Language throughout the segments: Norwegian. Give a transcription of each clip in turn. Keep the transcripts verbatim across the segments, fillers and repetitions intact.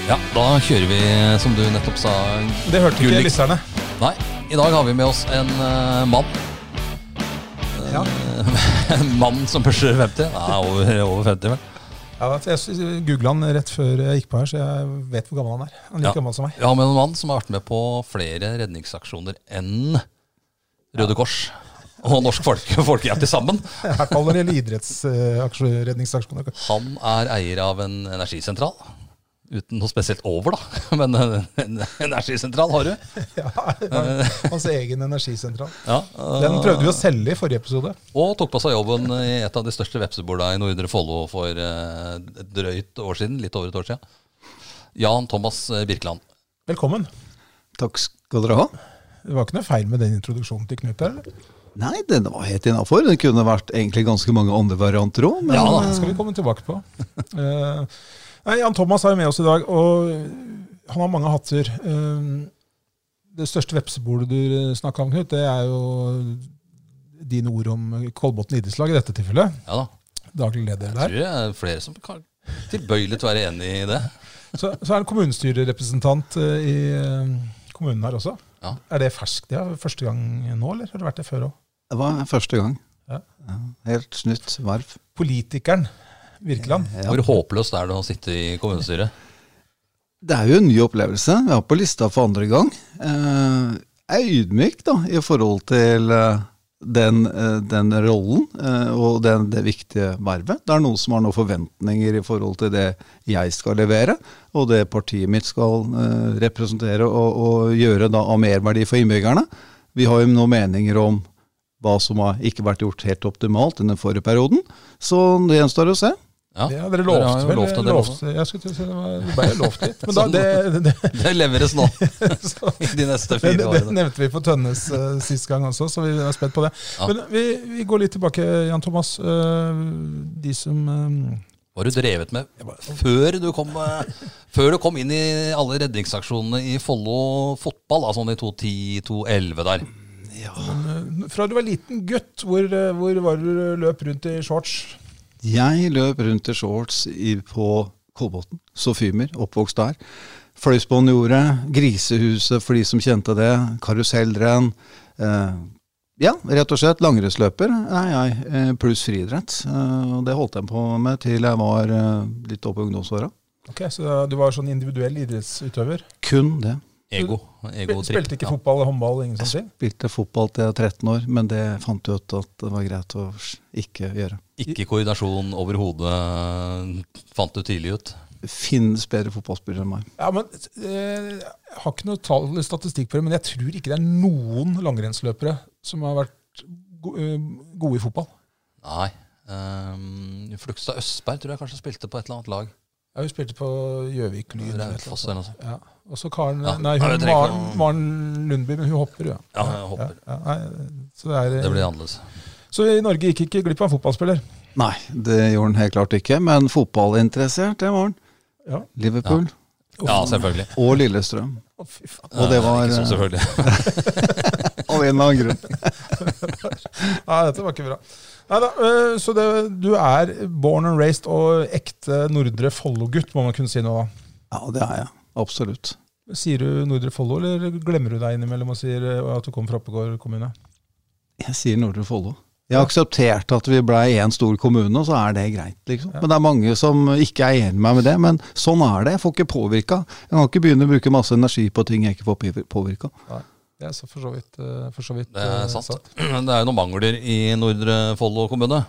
Ja, da kjører vi, som du nettopp sa. Det hørte ikke lysserne. Nei, i dag har vi med oss en uh, mann. Ja. En mann som pusher femti. Nei, over, over femti vel. Ja, jeg googlet han rett før jeg gikk på her, så jeg vet hvor gammel han er. Han er like ja. gammel som meg. Vi har med en mann som har vært med på flere redningsaksjoner enn Røde Kors og Norsk folk, Folkehjelp til sammen. I hvert fall når det gjelder idrettsredningsaksjoner. Han er eier av en energisentral. Uten noe spesielt over da, men en energisentral har du. Ja, hans egen energisentral. Ja, uh, Den prøvde vi å selge i forrige episode. Og tok på seg jobben i et av de største vepsebordene i Nordre Follo for uh, et drøyt år siden, litt over et år siden. Jan Thomas Birkeland. Velkommen. Takk skal dere ha. Det var ikke noe feil med den introduksjonen til Knut, eller? Nei, den var helt innenfor. Det kunne vært egentlig ganske mange andre varianter også. Men ja, det skal vi komme tilbake på. uh, Nei, Jan Thomas er med oss i dag, og han har mange hatter. Det største vepsebordet du snakket om, Knut, det er jo dine ord om Kolbotn idrettslag i dette tilfellet. Ja da. Daglig leder der. Jeg tror det er flere som kan tilbøyelig til å være enig i det. Så, så er han kommunestyrerepresentant i kommunen her også. Ja. Er det ferskt? Det er første gang nå, eller har det vært det før også? Det var første gang. Ja. Ja, helt nytt verv. Politikeren. Virkeland. Ja. Hvor håpløst er det å sitte i kommunestyret? Det er jo en ny opplevelse. Vi er på lista for andre gang. Eh, jeg er ydmyk da, i forhold til eh, den, eh, den rollen eh, og den, det viktige vervet. Det er noen som har noen forventninger i forhold til det jeg skal levere, og det partiet mitt skal eh, representere og, og gjøre da, av merverdi for innbyggerne. Vi har jo noen meninger om hva som har ikke vært gjort helt optimalt i den forrige perioden, så det gjenstår å se. Ja, ja, dere lovte vel? Lovt lovt, jeg skulle til å si det, var, det ble lovt litt. Men da, det, det, det, det leveres nå i de neste fire årene. Det, det nevnte vi på Tønnes uh, sist gang også, så vi er spent på det. Ja. Men vi, vi går litt tilbake, Jan Thomas. Uh, de som... Um, Hva har du drevet med før du, kom, uh, før du kom inn i alle redningsaksjonene i Follo fotball, altså sånn i to ti to elleve der? Ja. Men, uh, fra du var liten gutt, hvor, uh, hvor var du løp rundt i shorts? Jeg løp rundt i shorts i, på Kolbotn, Sofimer, oppvokst der. Fløysbåndjordet, Grisehuset for de som kjente det, karusellrenn. Eh, ja, rett og slett langrensløper er jeg, eh, pluss friidrett. Eh, og det holdt jeg på med til jeg var eh, litt oppe i ungdomsåra. Ok, så du var sånn individuell idrettsutøver? Kun det. Ego, ego Spilte ikke fotball, håndball, ingen sånne ting? Jeg spilte fotball til jeg var tretten år, men det fant jeg ut at det var greit å ikke gjøre. Ikke koordinasjon over hodet, fant du tidlig ut? Finnes bedre fotballspillere enn meg. Ja, men eh, Jeg har ikke noe tall eller statistikk på det, men jeg tror ikke det er noen langrennsløpere som har vært go gode i fotball. Nei. Um, Flugstad Østberg tror jeg kanskje spilte på et eller annet lag. Ja, hun spilte på Gjøvik-Lyn. Raufoss eller noe sånt. Ja. Og så Karen, Ja. nei, hun Ja, Maren, noen... Maren Lundby, men hun hopper, ja. Ja, hun hopper. Ja, ja, nei, så, det er, det blir annerledes. Så i Norge gikk ikke glipp av en fotballspiller? Nei, det gjorde han helt klart ikke, men fotballinteressert, det var han. Ja. Liverpool. Ja, selvfølgelig. Og Lillestrøm. Å, fy faen. Og det var... Ikke så selvfølgelig. Av en eller annen grunn. Nei, dette var ikke bra. Neida, så det, du er born and raised og ekte Nordre Follo-gutt, må man kunne si nå da? Ja, det er jeg. Absolutt. Sier du Nordre Follo, eller glemmer du deg innimellom og sier at du kommer fra Oppegård kommune? Jeg sier Nordre Follo. Jeg har akseptert at vi ble en stor kommune, og så er det greit, liksom. Ja. Men det er mange som ikke er enig med meg med det, men sånn er det. Jeg får ikke påvirka. Jeg kan ikke begynne å bruke masse energi på ting jeg ikke får påvirka. Nei, det er så for så vidt, for så vidt Det er uh, sant. sant. Men det er jo noen mangler i Nordre Follo kommune.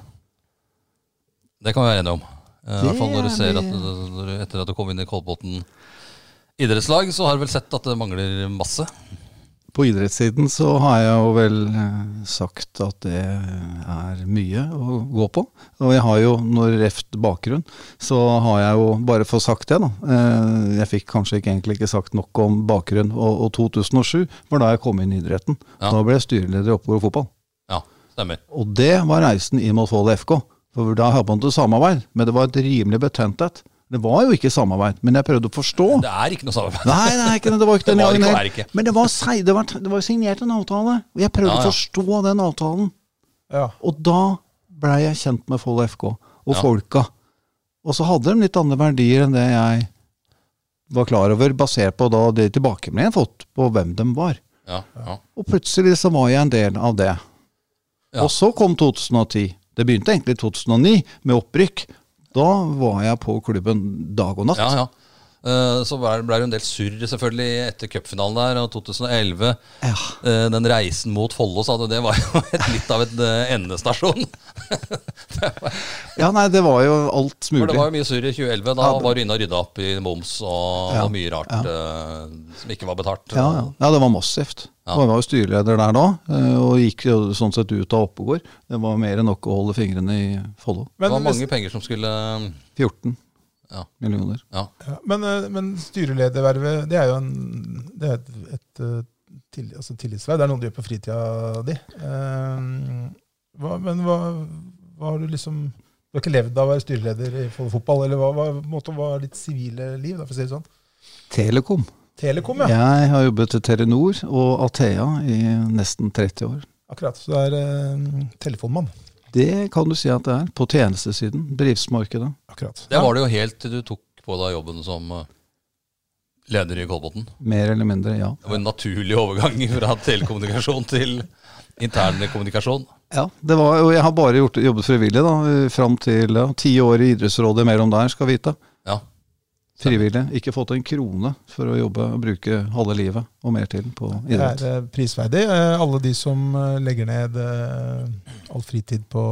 Det kan vi være enige om. I hvert fall når du ser at når du, etter at du kom inn i Kolbotn idrettslag, så har du vel sett at det mangler masse. På idrettssiden så har jeg jo vel sagt at det er mye å gå på. Og jeg har jo, når reft bakgrunn, så har jeg jo bare fått sagt det da. Jeg fikk kanskje ikke egentlig ikke sagt nok om bakgrunn, og, og to tusen og sju var da jeg kom inn i idretten. Ja. Da ble jeg styreleder i Oppegård fotball. Ja, stemmer. Og det var reisen inn mot Follo F K. For da hadde man til samarbeid, men det var et rimelig betentet. Det var jo ikke samarbeid, men jeg prøvde å forstå. Det er ikke noe samarbeid. Nei, nei, ikke, det var ikke den Det var gangen ikke, her. er ikke. Men det var, det, var, det var signert en avtale, og jeg prøvde Ja, ja. å forstå den avtalen. Ja. Og da ble jeg kjent med Follo F K og Ja. folka. Og så hadde de litt andre verdier enn det jeg var klar over, basert på da det tilbakemeldingen jeg fått på hvem de var. Ja, ja. Og plutselig så var jeg en del av det. Ja. Og så kom to tusen og ti. Det begynte egentlig i to tusen og ni med opprykk. Da var jeg på klubben dag og natt. Ja, ja. Uh, så ble det jo en del surr selvfølgelig etter cupfinalen der, og to tusen og elleve. Ja. Uh, den reisen mot Follo, så det var jo et, litt av et uh, endestasjon. Ja, nei, det var jo alt mulig. For det var jo mye surr i tjue elleve. Da Ja, det... var du inne og rydda opp i moms og, Ja, og mye rart ja. uh, som ikke var betalt. Ja, ja. ja, det var massivt. Ja. Jeg var jo styreleder der da, uh, og gikk jo sånn sett ut av Oppegård. Det var mer enn nok å holde fingrene i Follo. Det Men, var mange penger som skulle uh, fjorten Ja. millioner. Ja. ja, men, eh, men styreledervervet, det er jo en, det er et, et, eh, til, altså tillitsverv. Det er noe du gjør på fritida di. Eh, hva, men hva, hva har du liksom Du har ikke levd av å være styreleder i fotball, eller hva, hva måtte være ditt sivile liv, da, for å si det sånn? Telekom. Telekom, ja. Jeg har jobbet til Telenor og Atea i nesten tretti år. Akkurat. Så du er eh, telefonmann. Det kan du si at det er, på tjenestesiden, bedriftsmarkedet. Akkurat. Det var det jo helt til du tok på deg jobben som uh, leder i Kolbotn. Mer eller mindre, ja. Det var en naturlig overgang fra telekommunikasjon til intern kommunikasjon. Ja, det var, og jeg har bare gjort, jobbet frivillig da, frem til ja, ti år i idrettsrådet mellom der, skal vite. Ja. Frivillig. Ikke fått en krone for å jobbe og bruke halve livet og mer til på Det idrett. er eh, prisverdig. Eh, Alle de som eh, legger ned eh, all fritid på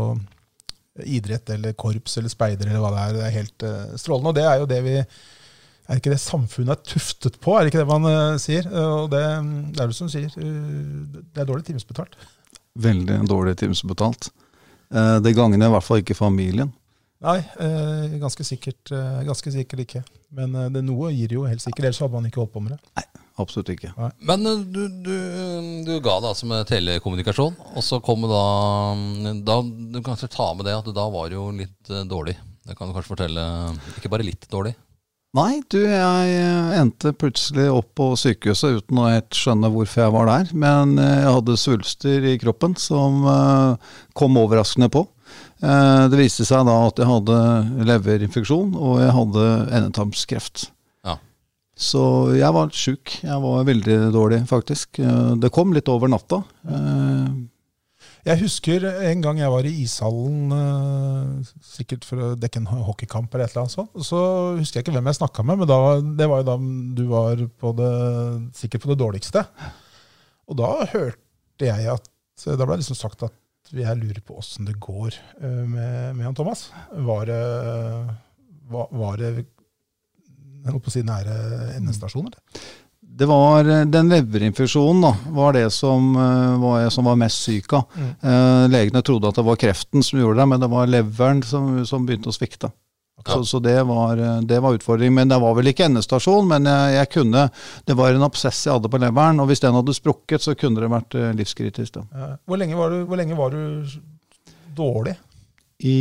idrett eller korps eller speider eller hva det er, det er helt eh, strålende. Og det er jo det vi Er ikke det samfunnet er tuftet på? Er det ikke det man eh, sier? Eh, Og det, det er det som sier. eh, Det er dårlig timesbetalt. Veldig dårlig timesbetalt. Eh, Det gagner i hvert fall ikke familien. Nei, eh, ganske sikkert, eh, ganske sikkert ikke. Men eh, det noe gir jo helt sikkert, ellers hadde man ikke holdt på med det. Absolutt ikke. Men uh, du, du, du ga det altså med telekommunikasjon, og så kom da, da Du kan kanskje ta med det at da var det jo litt uh, dårlig. Det kan du kanskje fortelle. Ikke bare litt dårlig. Nei, du, jeg endte plutselig opp på sykehuset uten å helt skjønne hvorfor jeg var der. Men eh, jeg hadde svulster i kroppen som eh, kom overraskende på. Eh, Det viste seg da at jeg hadde leverinfeksjon, og jeg hadde endetarmskreft. Ja. Så jeg var syk. Jeg var veldig dårlig, faktisk. Eh, Det kom litt over natta. Eh, Jeg husker en gang jeg var i ishallen, eh, sikkert for å dekke en hockeykamp eller et eller annet sånt. Så husker jeg ikke hvem jeg snakket med, men da, det var jo da du var på det, sikkert på det dårligste. Og da hørte jeg at, da ble det liksom sagt at jeg lurer på hvordan det går eh, med, med han Thomas. Var det, var, var det jeg holdt på å si nære endestasjon, eller? Det var den leverinfeksjonen da, var det som eh, var, jeg som var mest syk av. Mm. Eh, legene trodde at det var kreften som gjorde det, men det var leveren som, som begynte å svikte. Så, så det, var, det var utfordring. Men det var vel ikke endestasjon, men jeg, jeg kunne, det var en absess jeg hadde på leveren, og hvis den hadde sprukket, så kunne det vært eh, livskritisk. Da. Ja. Hvor lenge var du, hvor lenge var du dårlig? I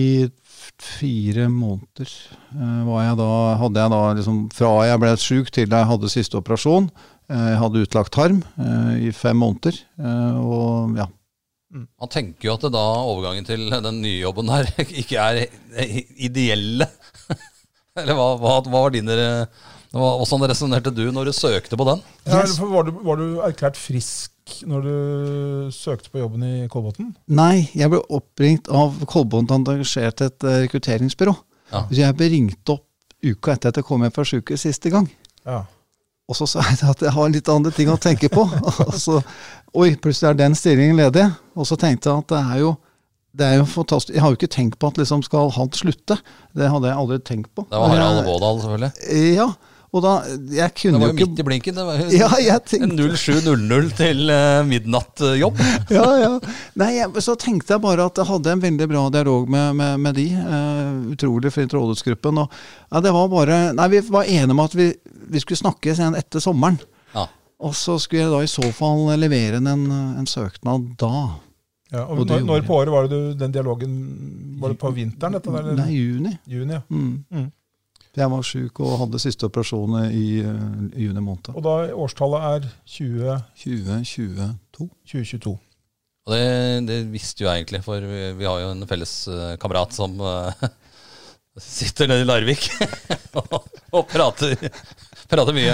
fire måneder eh, var jeg da, hadde jeg da liksom, fra jeg ble syk til jeg hadde siste operasjon. Eh, jeg hadde utlagt tarm eh, i fem måneder, eh, og ja. Man tenker jo at det da overgangen til den nye jobben her ikke er ideelle. Eller hva, hva, hva var dine hva, Hvordan resonerte du når du søkte på den? Ja, Yes. var, du, var du erklært frisk når du søkte på jobben i Kolbotn? Nei, jeg ble oppringt av Kolbotn engasjert et uh, rekrutteringsbyrå. Ja. Så jeg ble ringt opp uka etter at jeg kom hjem fra sykehuset siste gang. Ja. Og så sa jeg at jeg har litt andre ting å tenke på. Og så, oi, plutselig er den stillingen ledig. Og så tenkte jeg at det er jo, det er jo fantastisk. Jeg har jo ikke tenkt på at liksom skal han slutte. Det hadde jeg aldri tenkt på. Det var Harald Vådal, selvfølgelig. Ja, og da, jeg Det kunne var jo jo ikke... midt i blinken. Det var jo Ja, jeg tenkte... null sju null null til uh, midnattjobb. Ja, ja. Nei, jeg, så tenkte jeg bare at jeg hadde en veldig bra dialog med, med, med de. Uh, utrolig fint rådhusgruppen. Og ja, det var bare... Nei, vi var enige om at vi, vi skulle snakkes igjen etter sommeren. Ja. Og så skulle jeg da i så fall levere en, en søknad da. Ja, og Og du når, gjorde når på året var det du, den dialogen, var det på vinteren dette der? eller? Nei, juni. Juni, ja. Mm. Mm. Jeg var syk og hadde siste operasjoner i uh, juni måned. Og da årstallet er tjue tjue tjueto. tjueto. Og det, det visste jo jeg egentlig, for vi, vi har jo en felles uh, kamerat som uh, sitter nede i Larvik og, og prater, prater mye.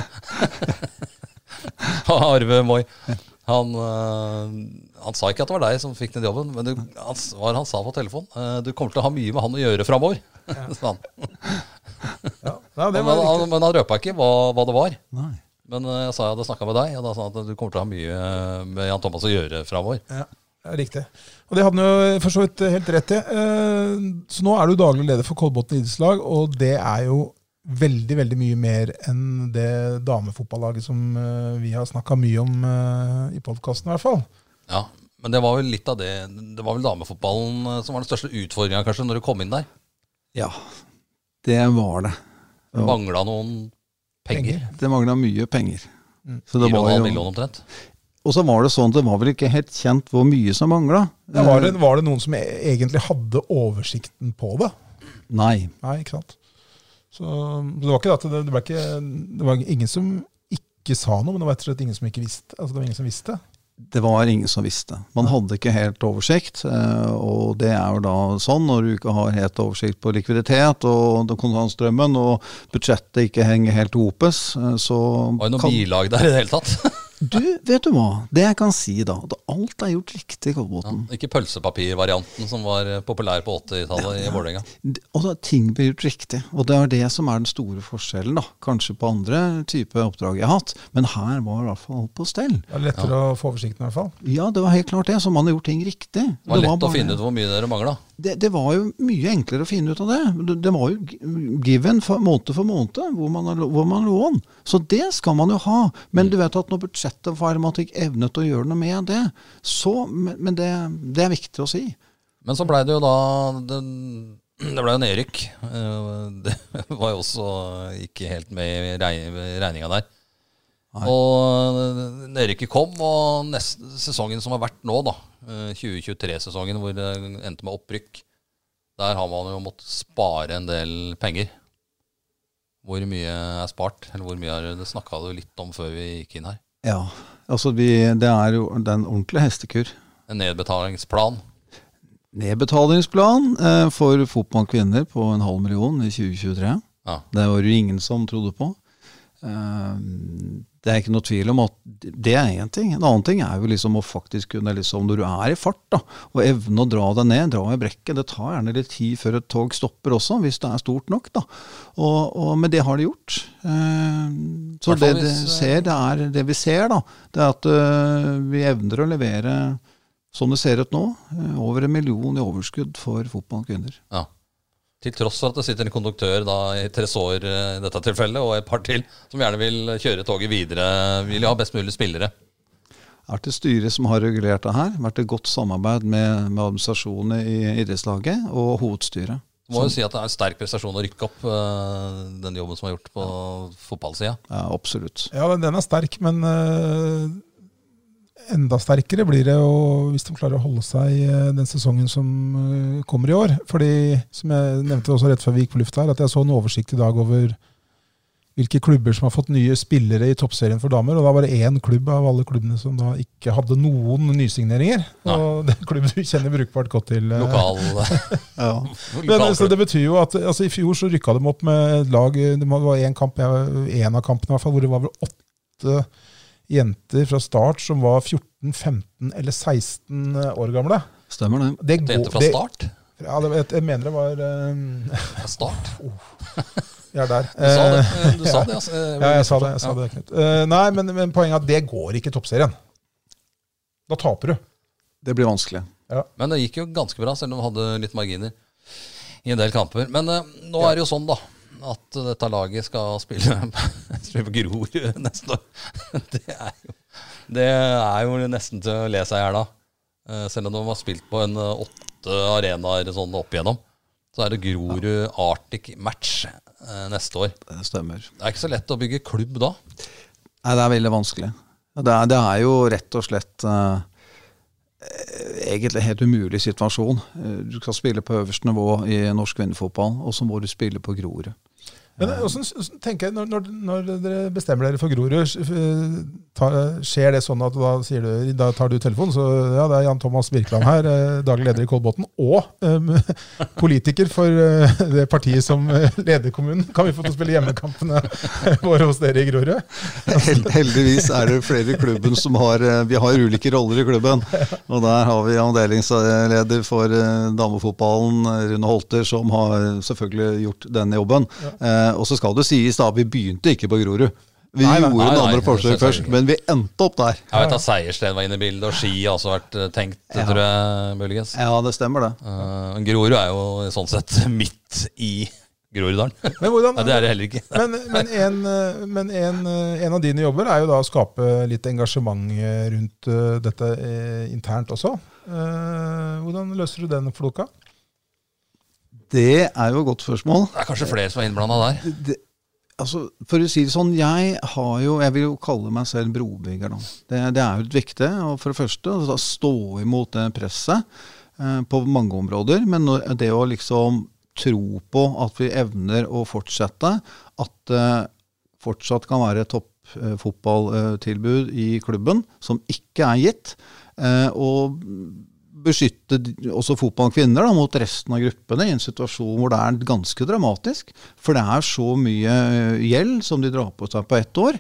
Arve Moi. Han, han sa ikke at det var deg som fikk den jobben, men det han, var han sa på telefon. Du kommer til å ha mye med han å gjøre fremover, ja. sa han. Ja. Ja, det men, var han men han røpa ikke hva, hva det var. Nei. Men jeg sa jeg hadde snakket med deg, og da sa han at du kommer til å ha mye med Jan Thomas å gjøre fremover. Ja, riktig. Og det hadde han jo for så vidt helt rett i. Så nå er du daglig leder for Kolbotn idrettslag, og det er jo veldig, veldig mye mer enn det damefotballaget som vi har snakket mye om i podcasten i hvert fall. Ja, men det var vel litt av det. Det var vel damefotballen som var den største utfordringen kanskje når du kom inn der? Ja, det var det. Det manglet noen penger. penger. Det manglet mye penger. Mm. Så det var jo million omtrent. Og så var det sånn, det var vel ikke helt kjent hvor mye som manglet. Ja, var, det, var det noen som egentlig hadde oversikten på det? Nei. Nei, ikke sant. Så det var ikke det, det, ble ikke, det var ingen som ikke sa noe, men det var rett og slett ingen som ikke visste. Altså det var ingen som visste. Det var ingen som visste. Man hadde ikke helt oversikt, og det er jo da sånn når du ikke har helt oversikt på likviditet og kontantstrømmen, og budsjettet ikke henger helt hopes, så... Var det noen kan... bilag der i det hele tatt? Du, vet du hva? Det jeg kan si da, at alt er gjort riktig i Kolbotn. Ja, ikke pølsepapirvarianten som var populær på åttitallet ja, i Vålerenga. Og da, ting blir gjort riktig, og det er det som er den store forskjellen da. Kanskje på andre typer oppdrag jeg har hatt, men her var det i hvert fall alt på stell. Det var lettere ja. å få oversikten i hvert fall. Ja, det var helt klart det, så man har gjort ting riktig. Det var det lett var bare... å finne ut hvor mye dere manglet. Det, det var jo mye enklere å finne ut av det. Det, det var jo given for, måned for måned hvor man, hvor man lån. Så det skal man jo ha. Men du vet at når budsjettet var man ikke evnet å gjøre noe med det, så, men, men det, det er viktig å si. Men så ble det jo da, det, det ble jo nedrykk. Det var jo også ikke helt med i regninga der. Nei. Og nedrykket kom, og neste sesongen som har vært nå da, tjue tjuetre-sesongen hvor det endte med opprykk, der har man jo måttet spare en del penger. Hvor mye er spart, eller hvor mye er det snakket du litt om før vi gikk inn her? Ja, altså vi, det er jo den ordentlige hestekur. En nedbetalingsplan. Nedbetalingsplan eh, for fotballkvinner på en halv million i tjue tjuetre. Ja. Det var jo ingen som trodde på. Eh, det er ikke noe tvil om at det er en ting. En annen ting er jo liksom å faktisk kunne, liksom, når du er i fart da, og evne å dra deg ned, dra i brekket, det tar gjerne litt tid før et tog stopper også, hvis det er stort nok da. Og, og, men det har det gjort. Eh, så det, det, ser, det, er, det vi ser da, det er at uh, vi evner å levere, som det ser ut nå, over en million i overskudd for fotballkvinner. Ja. Til tross for at det sitter en konduktør da, i Tresor i dette tilfellet, og et par til, som gjerne vil kjøre toget videre, vil ha best mulig spillere. Det har vært et styre som har regulert det her, vært et godt samarbeid med, med administrasjonen i idrettslaget og hovedstyret. Du må jo si at det er en sterk prestasjon å rykke opp uh, den jobben som er gjort på fotballsida. Ja, absolutt. Ja, den er sterk, men uh, enda sterkere blir det jo hvis de klarer å holde seg den sesongen som uh, kommer i år. Fordi, som jeg nevnte også rett før vi gikk på luft her, at jeg så en oversikt i dag over hvilke klubber som har fått nye spillere i toppserien for damer, og da var det én klubb av alle klubbene som da ikke hadde noen nysigneringer. Nei. Og det klubben du kjenner brukbart godt til. Lokal. Ja. Men så det betyr jo at altså, i fjor så rykket de opp med et lag, det var en kamp, en av kampene i hvert fall, hvor det var vel åtte jenter fra start som var fjorten, femten eller seksten år gamle. Stemmer det. Det går, jenter fra start? Det, ja, det, jeg mener det var... Um, fra start? Oh. Jeg er der. Du sa det, du sa det altså. Ja, jeg sa det, jeg sa det, Knut. Uh, nei, men, men poenget er at det går ikke i toppserien. Da taper du. Det blir vanskelig. Ja. Men det gikk jo ganske bra, selv om de hadde litt marginer i en del kamper. Men uh, nå ja. er det jo sånn da, at dette laget skal spille, spille på Grorud neste år. Det er, jo, det er jo nesten til å le seg her da. Uh, selv om de har spilt på en uh, åtte arenaer sånn opp igjennom, så er det Grorud Arctic Match uh, neste år. Det stemmer. Det er ikke så lett å bygge klubb da. Nei, det er veldig vanskelig. Det er, det er jo rett og slett uh, egentlig en helt umulig situasjon. Du skal spille på øverste nivå i norsk kvinnefotball, og så må du spille på Grorud. Men hvordan tenker jeg, når, når, når dere bestemmer dere for Grorud, ta, skjer det sånn at da, sier du, da tar du telefonen, så ja, det er Jan Thomas Birkeland her, eh, daglig leder i Kolbotn, og eh, politiker for eh, det partiet som eh, leder kommunen. Kan vi få til å spille hjemmekampene våre hos dere i Grorud? Held, heldigvis er det flere i klubben som har, vi har ulike roller i klubben, og der har vi avdelingsleder for eh, damefotballen, Rune Holter, som har selvfølgelig gjort denne jobben. Ja. Eh, og så skal det sies da, vi begynte ikke på Grorud. Vi nei, nei, gjorde den andre forsøk først, men vi endte opp der. Jeg vet at Seiersten var inne i bildet, og Ski har også vært tenkt, ja. Tror jeg, muligens. Ja, det stemmer det. Uh, Grorud er jo sånn sett midt i Groruddalen. Men hvordan? Nei, det er det heller ikke. men men, en, men en, en av dine jobber er jo da å skape litt engasjement rundt dette internt også. Uh, hvordan løser du den floka? Det er jo et godt spørsmål. Det er kanskje flere som er innblandet der. Det, Altså, for å si det sånn, jeg har jo, jeg vil jo kalle meg selv brobygger da. Det, det er jo et viktig, og for det første, da, stå imot det presset eh, på mange områder, men det å liksom tro på at vi evner å fortsette, at det eh, fortsatt kan være et toppfotballtilbud i klubben, som ikke er gitt, eh, og beskytte også fotballkvinner da, mot resten av gruppene i en situasjon hvor det er ganske dramatisk, for det er så mye gjeld som de drar på seg på ett år.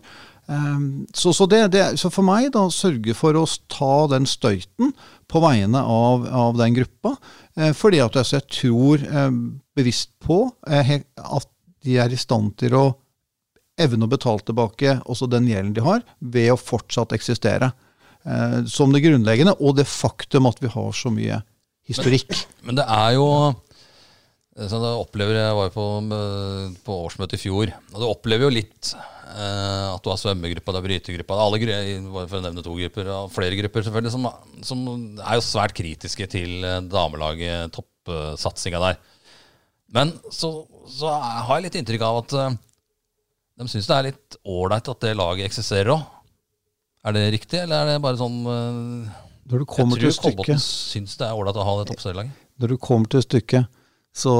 Så, så, det, det, så for meg da, sørge for å ta den støyten på vegne av, av den gruppa, fordi at jeg tror bevisst på at de er i stand til å evne å betale tilbake også den gjelden de har, ved å fortsatt eksistere. Som det grunnleggende, og det faktum at vi har så mye historikk. Men, men det er jo sånn jeg opplever, jeg var på, på årsmøtet i fjor, og du opplever jo litt eh, at du har svømmegruppa, det er brytegruppa, alle grupper, for å nevne to grupper, og flere grupper selvfølgelig, som, som er jo svært kritiske til damelaget, toppsatsinga der. Men så, så har jeg litt inntrykk av at uh, de synes det er litt ordentlig at det laget eksisterer også. Er det riktig, eller er det bare sånn uh, Når du kommer jeg tror til Kolbotn synes det er ordentlig å ha det toppserielaget. Når du kommer til stykket, så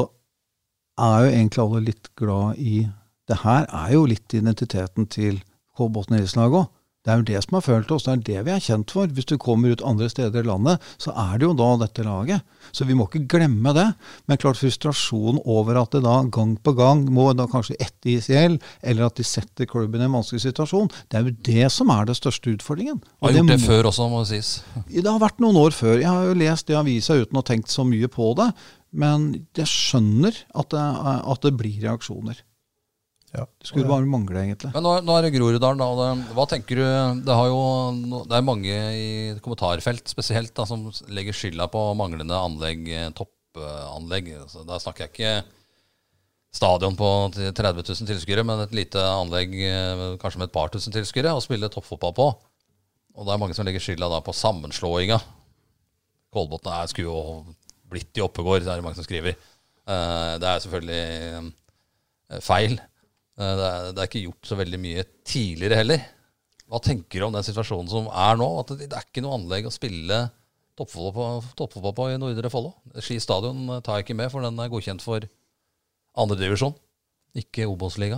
er jo egentlig alle litt glad i det her er jo litt identiteten til Kolbotn idrettslag også. Det er jo det som har følt oss, det er det vi er kjent for. Hvis du kommer ut andre steder i landet, så er det jo da dette laget. Så vi må ikke glemme det. Men klart frustrasjon over at det da gang på gang må da kanskje etter I C L, eller at de setter klubben i en vanskelig situasjon, det er jo det som er det største utfordringen. Og har gjort det, det må, før også, må det sies. Det har vært noen år før. Jeg har jo lest det i avisa uten å ha tenkt så mye på det, men jeg skjønner at det, at det blir reaksjoner. Ja, det skulle bare mangle egentlig. Men nå, nå er det Groruddalen da, det, hva tenker du, det har jo, det er mange i kommentarfelt spesielt da, som legger skylda på manglende anlegg, toppanlegg, så da snakker jeg ikke stadion på tretti tusen tilskuere, men et lite anlegg, kanskje med et par tusen tilskuere, å spille toppfotball på, og det er mange som legger skylda da på sammenslåinga. Kolbotn er skulle jo blitt i Oppegård, det er det mange som skriver. Det er selvfølgelig feil. Det er, det er ikke gjort så veldig mye tidligere heller. Hva tenker du om den situasjonen som er nå? At det, det er ikke noe anlegg å spille toppfotball på, toppfotball på i Nordre Follo. Ski stadion tar jeg ikke med, for den er godkjent for andre divisjon, ikke Obos-liga.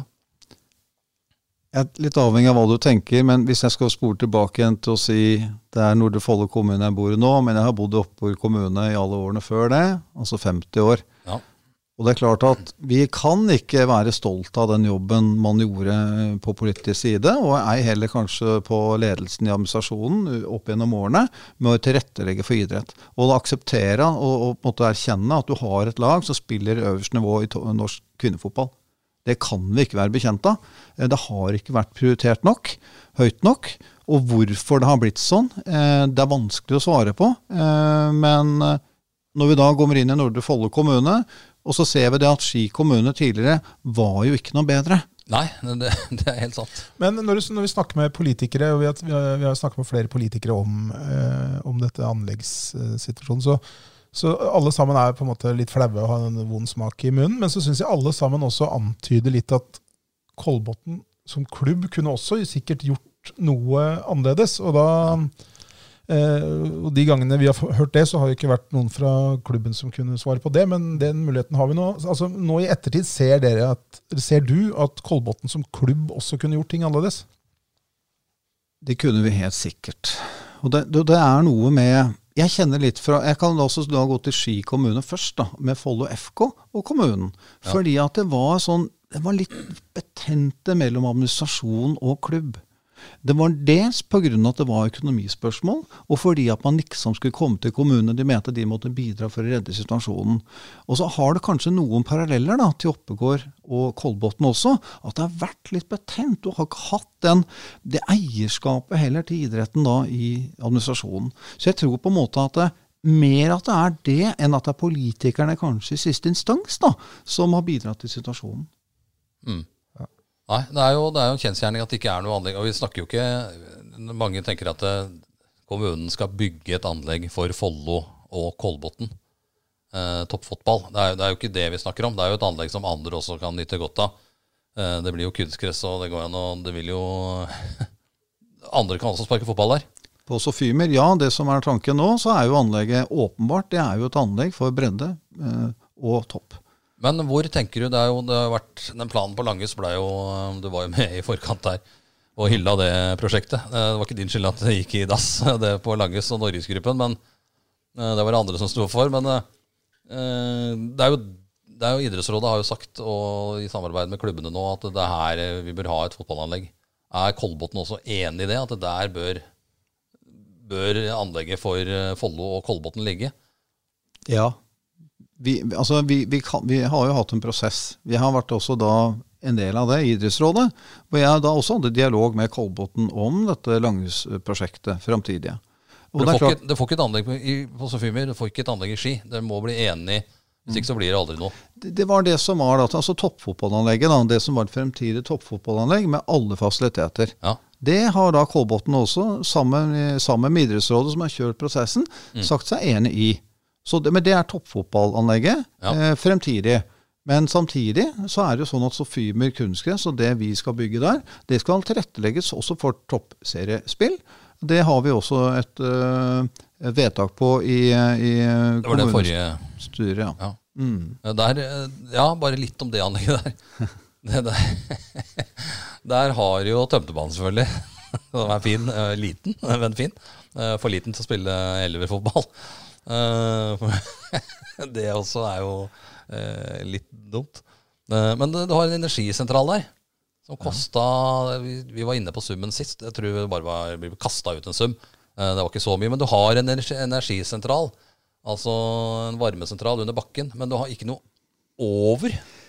Jeg er litt avhengig av hva du tenker, men hvis jeg skal spole tilbake igjen til å si det er Nordre Follo kommune jeg bor i nå, men jeg har bodd i Oppegård kommune i alle årene før det, altså femti år. Ja. Og det er klart at vi kan ikke være stolt av den jobben man gjorde på politisk side, og ei heller kanskje på ledelsen i administrasjonen opp gjennom årene, med å tilrettelegge for idrett. Og da akseptere og, og på en måte erkjenne at du har et lag som spiller øverste nivå i norsk kvinnefotball. Det kan vi ikke være bekjent av. Det har ikke vært prioritert nok, høyt nok, og hvorfor det har blitt sånn, det er vanskelig å svare på. Men når vi da kommer inn i Nordre Follo kommune, og så ser vi det at Ski kommune tidligere var jo ikke noe bedre. Nei, det, det er helt sant. Men når, du, når vi snakker med politikere, og vi har, vi har, vi har snakket med flere politikere om, eh, om dette anleggssituasjonen, så, så alle sammen er på en måte litt flaue og har en vond smak i munnen, men så synes jeg alle sammen også antyder litt at Kolbotn som klubb kunne også sikkert gjort noe annerledes, og da... Uh, og de gangene vi har hørt det, så har det ikke vært noen fra klubben som kunne svare på det, men den muligheten har vi nå. Altså, nå i ettertid ser, dere at, ser du at Kolbotn som klubb også kunne gjort ting annerledes? Det kunne vi helt sikkert. Og det, det, det er noe med, jeg kjenner litt fra, jeg kan også da gå til Ski kommune først da, med Follo F K og kommunen. Ja. Fordi at det var sånn, det var litt betente mellom administrasjon og klubb. Det var dels på grunn av at det var økonomispørsmål, og fordi at man liksom skulle komme til kommunen, de mente de måtte bidra for å redde situasjonen. Og så har det kanskje noen paralleller da, til Oppegård og Kolbotn også, at det har vært litt betent. Du har ikke hatt den, det eierskapet heller til idretten da i administrasjonen. Så jeg tror på en måte at det mer at det er det, enn at det er politikerne kanskje i siste instans da, som har bidratt til situasjonen. Mm. Nei, det er jo, det er jo en kjensgjerning at det ikke er noe anlegg, og vi snakker jo ikke, mange tenker at eh, kommunen skal bygge et anlegg for Follo og Kolbotn, eh, toppfotball. Det er, det er jo ikke det vi snakker om, det er jo et anlegg som andre også kan nytte godt av. Eh, det blir jo kunstgress, og det går an, og det vil jo, andre kan også sparke fotball der. På Sofimer, ja, det som er tanken nå, så er jo anlegget åpenbart, det er jo et anlegg for bredde eh, og topp. Men hvor tenker du, det er jo, det har vært, den planen på Langhus ble jo, du var jo med i forkant der, og hylla det prosjektet. Det var ikke din skyld at det gikk i dass, det på Langhus og Norgesgruppen, men det var det andre som stod for. Men det er jo, det er jo Idrettsrådet har jo sagt, og i samarbeid med klubbene nå, at det her, vi bør ha et fotballanlegg. Er Kolbotn også enig i det, at det der bør, bør anlegget for Follo og Kolbotn ligge? Ja. Vi, altså vi, vi, kan, vi har jo hatt en prosess. Vi har vært også da en del av det i Idrettsrådet, hvor jeg da også hadde dialog med Kolbotn om dette Langhus-prosjektet fremtidige. Og det, det, får ikke, det får ikke et anlegg på, i, på Sofimer, det får ikke et anlegg i Ski. Det må bli enig, hvis ikke så blir det aldri noe. Det, det var det som var da, altså toppfotballanlegget, da, det som var et fremtidig toppfotballanlegg med alle fasiliteter. Ja. Det har da Kolbotn også, sammen, sammen med Idrettsrådet som har kjørt prosessen, mm. sagt seg enig i. Så det, men det er toppfotballanlegget, ja. eh, fremtidig. Men samtidig så er det jo sånn at Sofimer kunstgress og det vi skal bygge der, det skal tilrettelegges også for toppseriespill. Det har vi også et, uh, et vedtak på i, i det var det forrige styret. Ja. Ja. Mm. Der, ja, bare litt om det anlegget der. Det der. Der har jo tømtebanen selvfølgelig. Den er fin, uh, liten, men fin. Uh, for liten til å spille elverfotball. Uh, det også er jo uh, litt dumt. Uh, men du, du har en energisentral der som kostet, ja. vi, vi var inne på summen sist. Jeg tror det bare var, ble kastet ut en sum. Uh, det var ikke så mye, men du har en energi, energisentral, altså en varmesentral under bakken, men du har ikke noe over.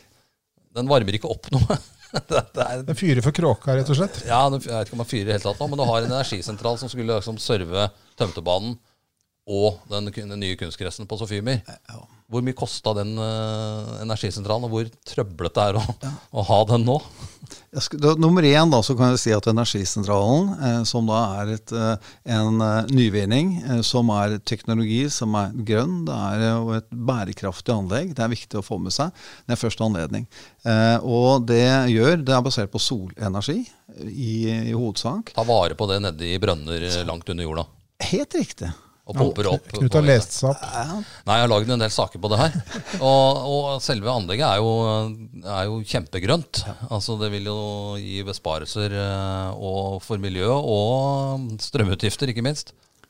Den varmer ikke opp noe. det, det er, den fyrer for kråka, rett og slett. Ja, jeg vet ikke om man fyrer helt tatt nå, men du har en energisentral som skulle liksom serve tømtebanen og den, den nye kunstgressen på Sofimer. Ja. Hvor mye kostet den uh, energisentralen, og hvor trøblet det er å, ja. å ha den nå? Skal, da, nummer én da, så kan jeg si at energisentralen, eh, som da er et, eh, en eh, nyvinning, eh, som er teknologi, som er grønn, det er jo et bærekraftig anlegg, det er viktig å få med seg, det er første anledning. Eh, og det gjør, det er basert på solenergi i, i hovedsak. Ta vare på det nede i brønner langt under jorda. Helt riktig. Og pumper opp. Knut har lest seg opp. Nei, jeg har laget en del saker på det her. Og, og selve anlegget er jo, er jo kjempegrønt. Altså det vil jo gi besparelser og for miljø og strømutgifter, ikke minst.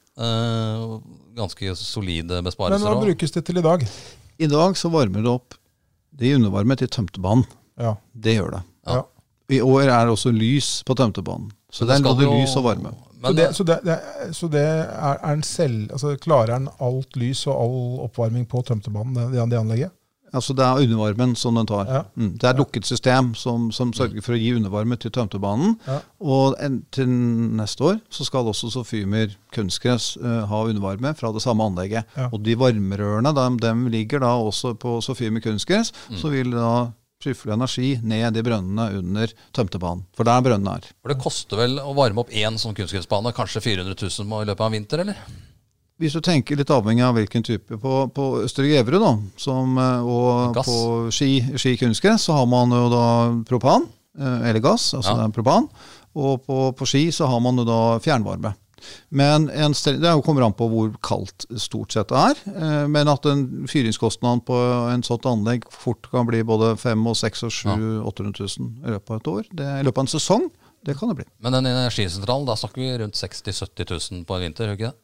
Ganske solide besparelser. Men hva også. Brukes det til i dag? I dag så varmer det opp. Det er undervarmet i tømtebanen. Ja. Det gjør det. Ja. I år er det også lys på tømtebanen. Så det er både jo... lys og varme. Så det, så det, det, så det er, er en selv, altså klarer den alt lys og all oppvarming på tømtebanen, det, det anlegget? Altså det er undervarmen som den tar. Ja. Mm. Det er lukket system som, som sørger for å gi undervarme til tømtebanen. Ja. Og en, til neste år så skal også Sofimer kunstgress uh, ha undervarme fra det samme anlegget. Ja. Og de varmerørene, de, de ligger da også på Sofimer kunstgress, mm. så vil da skyffle energi ned i brønnene under tømtebanen. For der brønnene er. For det koster vel å varme opp en sånn kunstgressbane, kanskje fire hundre tusen i løpet av en vinter, eller? Hvis du tenker litt avhengig av hvilken type, på, på Østre Gjevre da, som, og gass. På ski, ski kunstgress, så har man jo da propan, eller gass, altså ja. propan, og på, på ski så har man jo da fjernvarme. Men en, det kommer an på hvor kaldt stort sett det er, men at en fyringskostnad på en sånt anlegg fort kan bli både fem og seks og sju, åtte hundre tusen i løpet av et år. Det er i løpet av en sesong, det kan det bli. Men den energisentralen, da snakker vi rundt seksti til sytti tusen på en vinter, ikke det?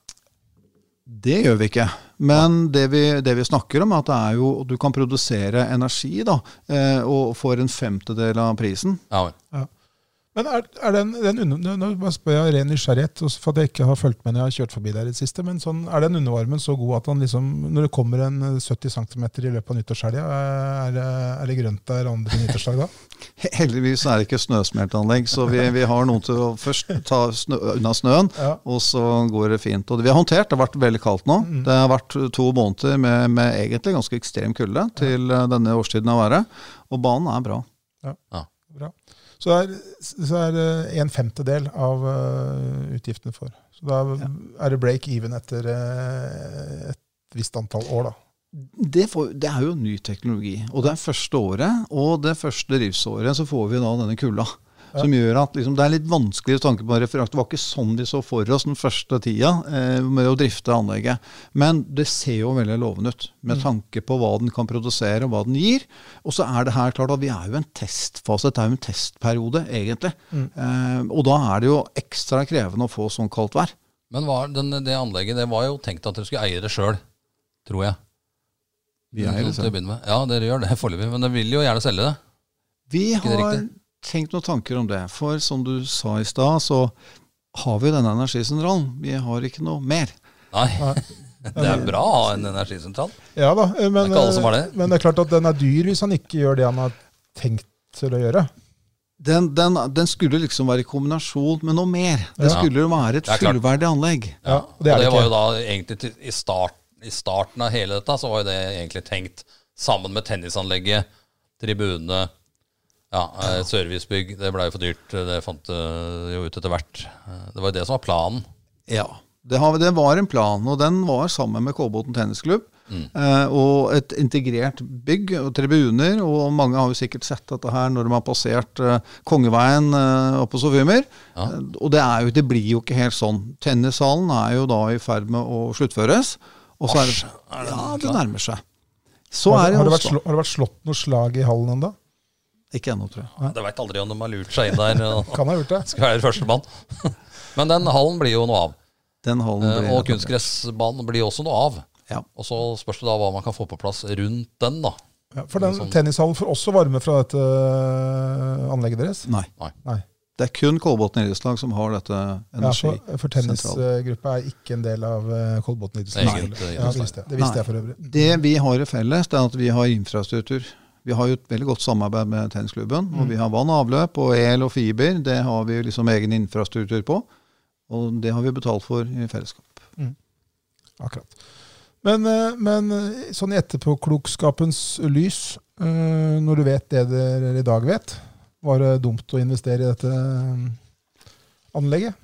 Det gjør vi ikke, men det vi, det vi snakker om er at det er jo, du kan produsere energi da, og får en femtedel av prisen. Ja, vel. Ja. Men er, er den, den under, nå spør jeg ren nysgjerrighet, for at jeg ikke har fulgt med når jeg har kjørt forbi der i det siste, men sånn, er den undervarmen så god at han liksom, når det kommer en sytti centimeter i løpet av nyttårshelga, er, er det grønt der andre nyttårsdag da? Heldigvis er det ikke snøsmeltanlegg, så vi, vi har noen til å først ta snø, unna snøen, ja. Og så går det fint. Og vi har håndtert, det har vært veldig kaldt nå. Mm. Det har vært to måneder med, med egentlig ganske ekstrem kulde til ja. Denne årstiden av været, og banen er bra. Ja, ja. Bra. Så det er, så er det en femtedel av uh, utgiftene for. Så da ja. Er det break even etter uh, et visst antall år da. Det, får, det er jo ny teknologi, og det er første året, og det første driftsåret så får vi da denne kulda. Ja. Som gjør at liksom, det er litt vanskelig å tanke på referat. Det var ikke sånn de så for oss den første tida eh, med å drifte anlegget. Men det ser jo veldig lovende ut, med tanke på hva den kan produsere og hva den gir. Og så er det her klart at vi er jo en testfase, det er jo en testperiode egentlig. Mm. Eh, og da er det jo ekstra krevende å få sånn kaldt vær. Men var den, det anlegget, det var jo tenkt at dere skulle eie det selv, tror jeg. Vi eier det selv. Ja, dere gjør det foreløpig, men dere vil jo gjerne selge det. Vi har tenkt noen tanker om det, for som du sa i stad, så har vi denne energisentralen. Vi har ikke noe mer. Nei, det er bra å ha en energisentral. Ja da, men det, er ikke alle som har det. Men det er klart at den er dyr hvis han ikke gjør det han har tenkt til å gjøre. Den, den, den skulle liksom være i kombinasjon med noe mer. Det ja. Skulle jo være et fullverdig anlegg. Ja, og det, og det var jo da egentlig til, i, start, i starten av hele dette, så var jo det egentlig tenkt sammen med tennisanlegget, tribune. Ja, et servicebygg, det ble jo for dyrt, det fant jo ut etter hvert. Det var jo det som var planen. Ja, det, har, det var en plan, og den var sammen med Kolbotn Tennisklubb, mm. eh, og et integrert bygg og tribuner, og mange har jo sikkert sett dette her når de har passert eh, Kongeveien eh, oppe på Sofimer, ja. eh, og det, er jo, det blir jo ikke helt sånn. Tennissalen er jo da i ferd med å sluttføres, og så er det, ja, det nærmer seg. Så har, er det, har, det vært slå, har det vært slått noe slag i hallen enda? Ikke ennå, tror jeg. Ja, det vet aldri om de har lurt seg inn der. Kan ha gjort det. Skal være første mann. Men den hallen blir jo noe av. Den hallen blir og kunstgressbanen blir også noe av. Ja. Og så spørs det da hva man kan få på plass rundt den da. Ja, for den sånn. Tennishallen får også varme fra dette anlegget deres? Nei. Nei. Nei. Det er kun Kolbotn idrettslag som har dette energi. Ja, for, for tennisgruppa er ikke en del av Kolbotn idrettslag. Det, ja, visste, det visste Nei. Jeg for øvrig. Det vi har i felles, det er at vi har infrastruktur. Vi har jo et veldig godt samarbeid med tennisklubben, mm. og vi har vann og avløp, og el og fiber, det har vi liksom egen infrastruktur på, og det har vi betalt for i fellesskap. Mm. Akkurat. Men, men sånn i etterpåklokskapens lys, når du vet det dere i dag vet, var det dumt å investere i dette anlegget?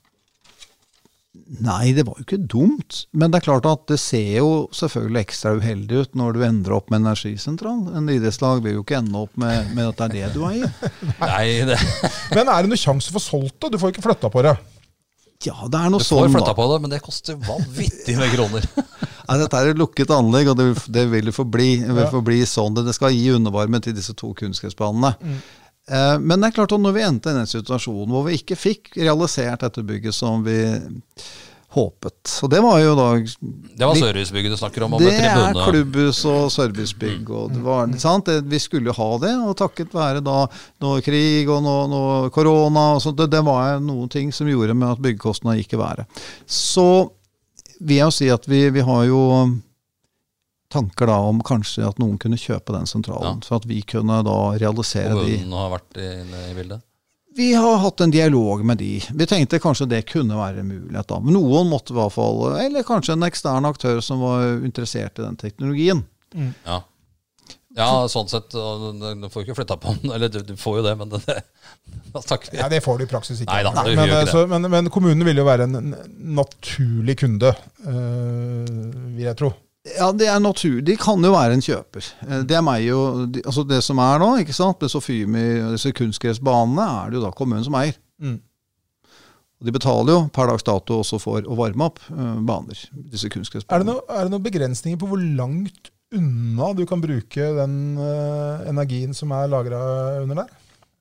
Nei, det var jo ikke dumt, men det er klart at det ser jo selvfølgelig ekstra uheldig ut når du ender opp med energisentral. En idrettslag vil jo ikke ende opp med, med at det er det du eier. Nei, det. Men er det noen sjanse for solgt det? Du får ikke flytta på det. Ja, det er noe sånn. Du får sånn, flytta på det, men det koster vanvittig med kroner. Nei, dette er et lukket anlegg, og det, det vil jo forbli, vil forbli sånn. Det skal gi undervarme til disse to kunstgressbanene. Mm. Men det er klart at når vi endte i den situasjonen hvor vi ikke fikk realisert dette bygget som vi håpet. Og det var jo da... Det var servicebygget du snakker om? om det er klubbhus og servicebygg. Og det var, sant? Det, vi skulle ha det, og takket være da noe krig og noe, noe korona, og sånt, det, det var noen ting som gjorde med at byggekostnadene gikk i været. Så vil jeg jo si at vi, vi har jo... tanker da om kanskje at noen kunne kjøpe den sentralen, ja. Så at vi kunne da realisere de. Kommunen har vært inne i bildet? Vi har hatt en dialog med de. Vi tenkte kanskje det kunne være mulighet da. Men noen måtte i hvert fall, eller kanskje en ekstern aktør som var interessert i den teknologien. Mm. Ja. Ja, sånn sett, du får ikke flytta på den, eller du, du får jo det, men det, det takk. Ja, det får du i praksis ikke. Neida, det men, ikke så, men, men kommunen vil jo være en naturlig kunde, øh, vil jeg tro. Ja, det er naturlig. De kan jo være en kjøper. Det er meg jo, altså det som er nå, ikke sant, med Sofimer og disse kunstgressbanene, er det jo da kommunen som eier. Mm. Og de betaler jo per dags dato også for å varme opp uh, baner, disse kunstgressbanene. Er det, no, er det noen begrensninger på hvor langt unna du kan bruke den uh, energien som er lagret under der?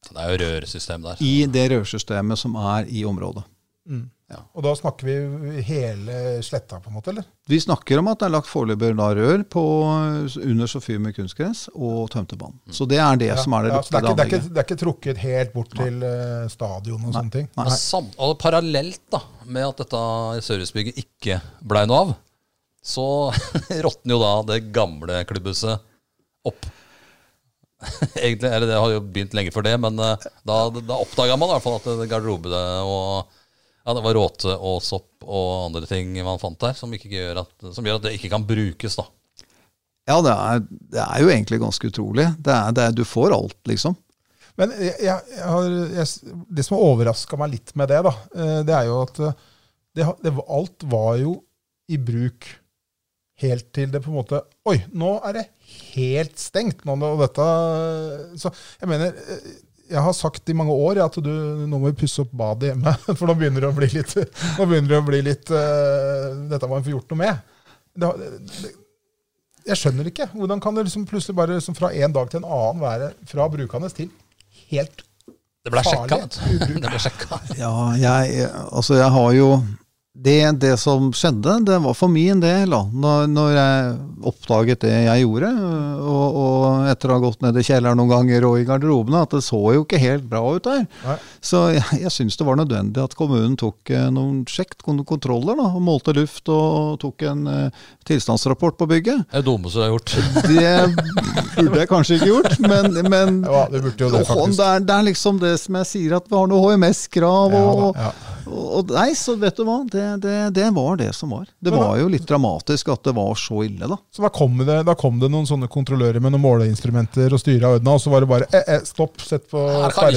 Det er jo rørsystem der. I det rørsystemet som er i området. Mm. Ja. Og da snakker vi hele sletta på en måte, eller? Vi snakker om at det er lagt foreløpig da rør på under Sofimer kunstgress og tømtebanen. Mm. Så det er det ja, som er det ja, lukkede det, er ikke, det, er anlegget. ikke, det er ikke trukket helt bort Nei. til uh, stadion og Nei. sånne ting? Nei. Sam, og parallelt da, med at dette servicebygget ikke ble noe av, så råtten jo da det gamle klubbhuset opp. Egentlig, eller det har jo begynt lenge for det, men uh, da, da oppdaget man i hvert fall at det garderobe og ja, det var råte og sopp og andre ting man fant der, som, ikke gjør, at, som gjør at det ikke kan brukes da. Ja, det er, det er jo egentlig ganske utrolig. Det er, det er, du får alt, liksom. Men jeg, jeg har, jeg, det som har overrasket meg litt med det, da, det er jo at det, det, alt var jo i bruk helt til det på en måte, oi, nå er det helt stengt. Nå, og dette, så jeg mener... Jeg har sagt i mange år at du, nå må vi pusse opp badet hjemme, for nå begynner det å bli litt, nå begynner det å bli litt uh, dette må vi få gjort noe med. Det, det, jeg skjønner ikke. Hvordan kan det liksom plutselig bare liksom fra en dag til en annen være fra brukende til helt det ble farlig? Sjekket. Det ble sjekka. Ja, jeg, altså jeg har jo... Det, det som skjedde, det var for min del da, når, når jeg oppdaget det jeg gjorde, og, og etter å ha gått ned i kjelleren noen ganger og i garderobene, at det så jo ikke helt bra ut der. Nei. Så jeg, jeg synes det var nødvendig at kommunen tok eh, noen sjekt, kontroller da, og målte luft og tok en eh, tilstandsrapport på bygget. Det er det dummeste du har gjort. Det burde jeg kanskje ikke gjort, men, men ja, det burde jo det faktisk. Det er, det er liksom det som jeg sier, at vi har noe H M S-krav og, ja, ja. og, og nei, så vet du hva, det Det, det var det som var. Det var jo litt dramatisk at det var så ille da. Så da kom det, da kom det noen sånne kontrollører med noen måleinstrumenter og styret av ødene, og så var det bare, eh, eh, stopp, sett på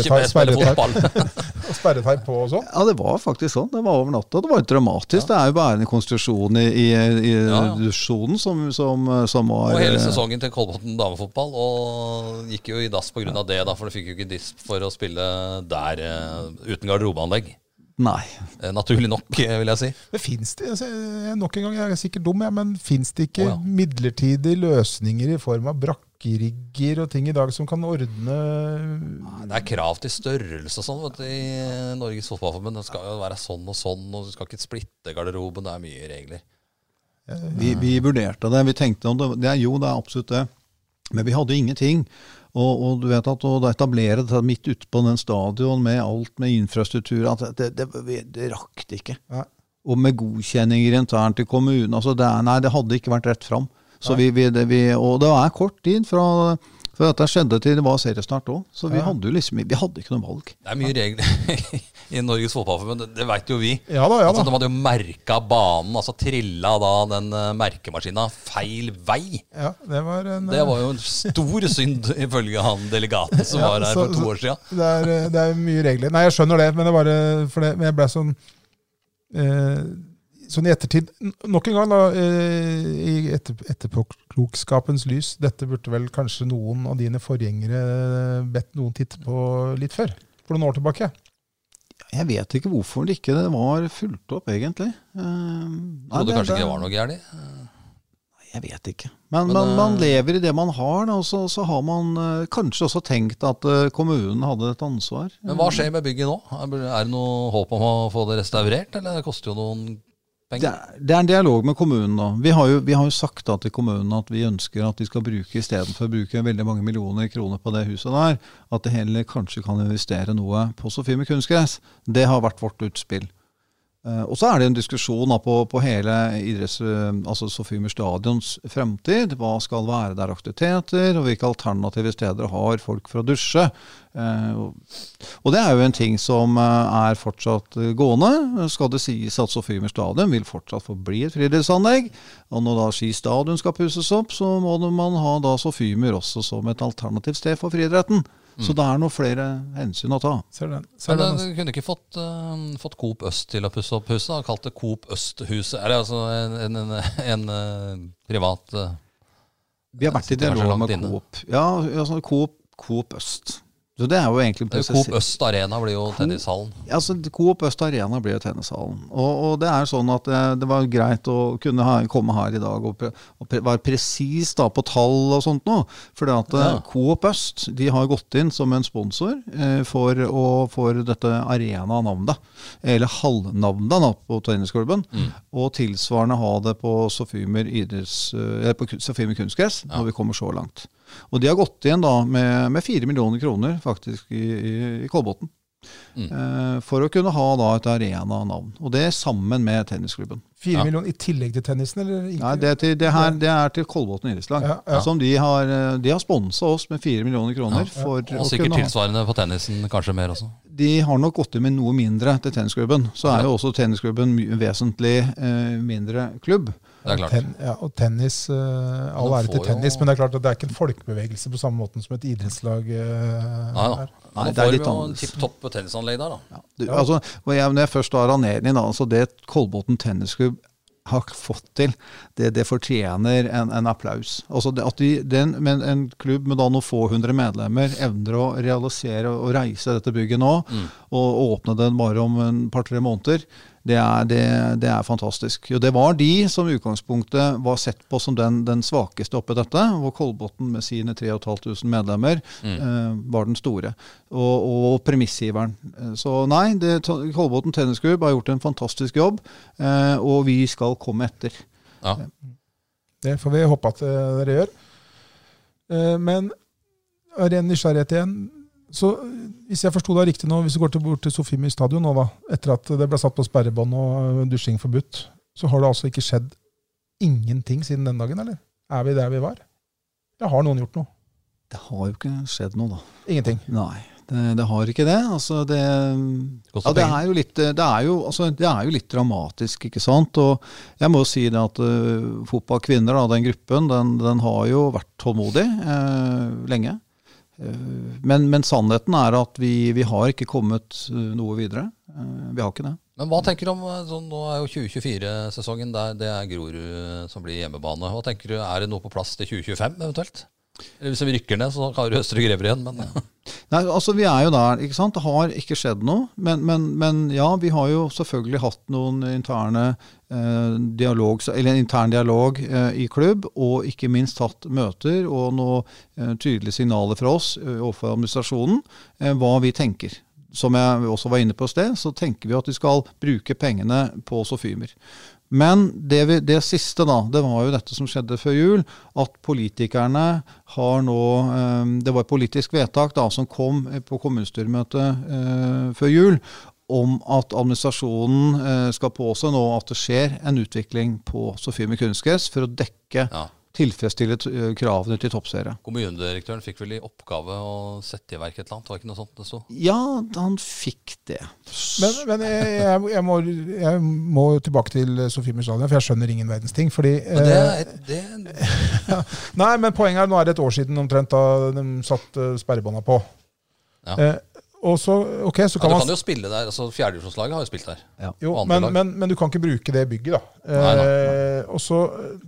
sperreteip på og sånn? Ja, det var faktisk sånn. Det var over natta. Det var dramatisk. Ja. Det er jo bare en konstruksjon i, i, i ja, ja. dusjonen som, som, som var... Og hele sesongen til Kolbotn damefotball, og gikk jo i dass på grunn av det da, for det fikk jo ikke disp for å spille der uh, uten garderobeanlegg. Nei. Naturlig nok, vil jeg si. Men finnes det, altså, nok en gang, jeg er sikkert dum, ja, men finnes det ikke oh, ja. midlertidige løsninger i form av brakkerigger og ting i dag som kan ordne... Det er krav til størrelse og sånn, vet du, i Norges Fotballforbund. Det skal jo være sånn og sånn, og du skal ikke splitte garderoben, det er mye regler. Vi, vi vurderte det, vi tenkte om det, det er jo, det er absolutt det, men vi hadde ingenting. Og, og du vet at å etablere det midt ute på den stadion med alt med infrastruktur, at det, det, det, det rakk det ikke. Ja. Og med godkjenninger internt i kommunen, altså det, nei, det hadde ikke vært rett frem. Så vi, vi, det, vi, og det var kort tid fra, fra dette skjedde til det var seriestart også, så vi, ja. hadde jo liksom, vi hadde ikke noe valg. Det er mye regler i Norges Fotballforbund, det, det vet jo vi. Ja da, ja da. Altså, de hadde jo merket banen, altså trilla da den uh, merkemaskina feil vei. Ja, det var en... Det var jo en stor synd ifølge han delegaten som ja, var her så, for to år siden. Det er, det er mye regler. Nei, jeg skjønner det, men det bare, for det, men jeg ble sånn, eh, sånn i ettertid, nok en gang da, eh, i etter, etterpåklokskapens lys, dette burde vel kanskje noen av dine forgjengere bedt noen titte på litt før, for noen år tilbake. Jeg vet ikke hvorfor det ikke det var fulgt opp, egentlig. Uh, Tror du kanskje ikke det var noe gærlig? Jeg vet ikke. Men, Men man, man lever i det man har, da, og så, så har man uh, kanskje også tenkt at uh, kommunen hadde et ansvar. Men hva skjer med bygget nå? Er det noe håp om å få det restaurert, eller det koster jo noen penger? Det er, det er en dialog med kommunen da. Vi har jo, vi har jo sagt da, til kommunen at vi ønsker at de skal bruke, i stedet for å bruke veldig mange millioner kroner på det huset der, at det heller kanskje kan investere noe på Sofimer kunstgress. Det har vært vårt utspill. Uh, og så er det en diskusjon da, på, på hele idretts, uh, altså Sofimer stadions fremtid. Hva skal være der aktiviteter, og hvilke alternative steder har folk for å dusje. Uh, og, og det er jo en ting som uh, er fortsatt uh, gående. Skal det sies at Sofimer stadion vil fortsatt få bli et friidrettsanlegg. Og når da Ski stadion skal pusses opp, så må man ha da Sofimer også som et alternativt sted for friidretten. Så det er noe flere hensyn å ta. Ser den. Ser Men den. du kunne ikke fått, uh, fått Coop Øst til å pusse opp huset, og kalt det Coop Øst-huset. Er det altså en, en, en, en uh, privat... Uh, Vi har vært i dialog med Coop. Ja, altså Coop, Coop Øst. Så det er jo egentlig Coop Øst Arena blir jo tennishallen. Ja, altså Coop Øst Arena blir jo tennishallen. Og, og det er sånn at det, det var greit å kunne ha, komme her i dag og, pre, og pre, være presis da på tall og sånt nå. For at ja. Coop Øst, de har gått inn som en sponsor eh, for, å, for dette arena-navnet. Eller halvnavnet da, på tennisklubben. Mm. Og tilsvarende ha det på Sofimer, idretts, eh, på Sofimer kunstgress ja. Når vi kommer så langt. Og de har gått igjen da med, med fire millioner kroner faktisk i, i, i Kolbotn. Mm. Eh, for å kunne ha da et arena-navn. Og det er sammen med tennisklubben. Fire ja. millioner i tillegg til tennisen? Eller? Nei, det er til, det her, det er til Kolbotn idrettslag. Ja, ja. Som de har, de har sponset oss med fire millioner kroner. Ja, ja. For og sikkert tilsvarende på tennisen, kanskje mer også. De har nok gått inn med noe mindre til tennisklubben. Så er jo også tennisklubben vesentlig eh, mindre klubb. Det er klart. Ten, ja, og tennis, uh, all ære til tennis, jo... men det er klart at det er ikke en folkebevegelse på samme måte som et idrettslag uh, Nei, da. Nei, det er litt jo en tipp-topp tennisanlegg der da. Ja. Du, altså, når jeg først har anledning da, altså det Kolbotn tennisklubb har fått til, det, det fortjener en, en applaus. Altså det, at de, den, men en klubb med da noen få hundre medlemmer evner å realisere og reise dette bygget nå, mm. og, og åpne den bare om en par-tre måneder, det er, det, det er fantastisk. Og det var de som i utgangspunktet var sett på som den, den svakeste oppe i dette, hvor Kolbotn med sine tre og et halvt tusen medlemmer mm. eh, var den store. Og, og premissgiveren. Så nei, det, Kolbotn tennisklubb har gjort en fantastisk jobb, eh, og vi skal komme etter. Ja. Det får vi håpe at dere gjør. Eh, men ren nysgjerrighet igjen. Så hvis jeg forstod deg riktig nå, hvis du går til, bort til Sofimer stadion nå da, etter at det ble satt på sperrebånd og dusjing forbudt, så har det altså ikke skjedd ingenting siden den dagen, eller? Er vi der vi var? Eller har noen gjort noe? Det har jo ikke skjedd noe da. Ingenting? Nei, det, det har ikke det. Altså det, ja, det er jo litt, det er jo, altså, det er jo litt dramatisk, ikke sant? Og jeg må jo si det at uh, fotballkvinner, da, den gruppen, den, den har jo vært tålmodig uh, lenge. Men, men sannheten er at vi, vi har ikke kommet noe videre. Vi har ikke det. Men hva tenker du om, sånn, nå er jo tjue tjuefire-sesongen, der det er Grorud som blir hjemmebane. Hva tenker du, er det noe på plass til tjue tjuefem eventuelt? Eller hvis vi rykker ned, så har du Østre Grever igjen. Men... Nei, altså vi er jo der, ikke sant? Det har ikke skjedd noe, men, men, men ja, vi har jo selvfølgelig hatt noen interne eh, dialog, eller intern dialog eh, i klubb, og ikke minst hatt møter og noen eh, tydelige signaler fra oss eh, overfor administrasjonen, eh, hva vi tenker. Som jeg også var inne på sted, så tenker vi at vi skal bruke pengene på Sofimer. Men det, vi, det siste da, det var jo dette som skjedde før jul, at politikerne har nå, eh, det var et politisk vedtak da, som kom på kommunestyremøtet eh, før jul, om at administrasjonen eh, skal påse nå at det skjer en utvikling på Sofimer kunstgress for å dekke ja. tilfredsstille kravene til toppserie. Kommunedirektøren fikk vel i oppgave å sette i verk et eller annet, var det ikke noe sånt det stod? Ja, han fikk det. Men, men jeg, jeg, jeg, må, jeg må tilbake til Sofimer stadion, for jeg skjønner ingen verdens ting, fordi... Men det er et, det... ja, nei, men poenget er, nå er det et år siden omtrent da de satt sperrebånda på. Ja. Eh, og så, ok, så kan ja, du man... kan jo spille der, altså fjerdedivisjonslaget har jo spilt der. Ja. Jo, men, men, men du kan ikke bruke det bygget da. Eh, nei, nei. Og så...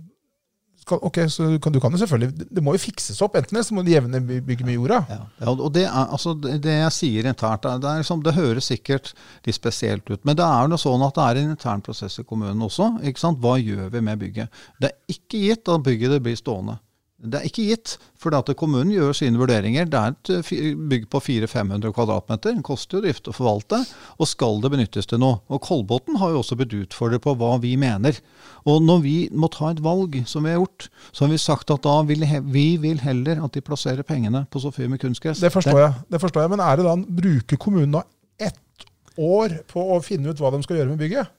Skal, ok, så du kan, du kan jo selvfølgelig, det må jo fikses opp, enten det, så må de jevne bygge med jorda. Ja, ja og det, er, altså, det jeg sier internt, det, er liksom, det høres sikkert litt spesielt ut, men det er jo sånn at det er en intern prosess i kommunen også, ikke sant? Hva gjør vi med bygget? Det er ikke gitt at bygget det blir stående. Det er ikke gitt, for at kommunen gjør sine vurderinger. Det er et bygg på fire til fem hundre kvadratmeter. Det koster jo drift å forvalte, og skal det benyttes til noe. Og Kolbotn har jo også blitt utfordret på hva vi mener. Og når vi må ta et valg, som vi har gjort, så har vi sagt at da vil vi vil heller at de plasserer pengene på Sofimer kunstgress. Det forstår jeg, det forstår jeg. Men er det da, bruker kommunen da ett år på å finne ut hva de skal gjøre med bygget?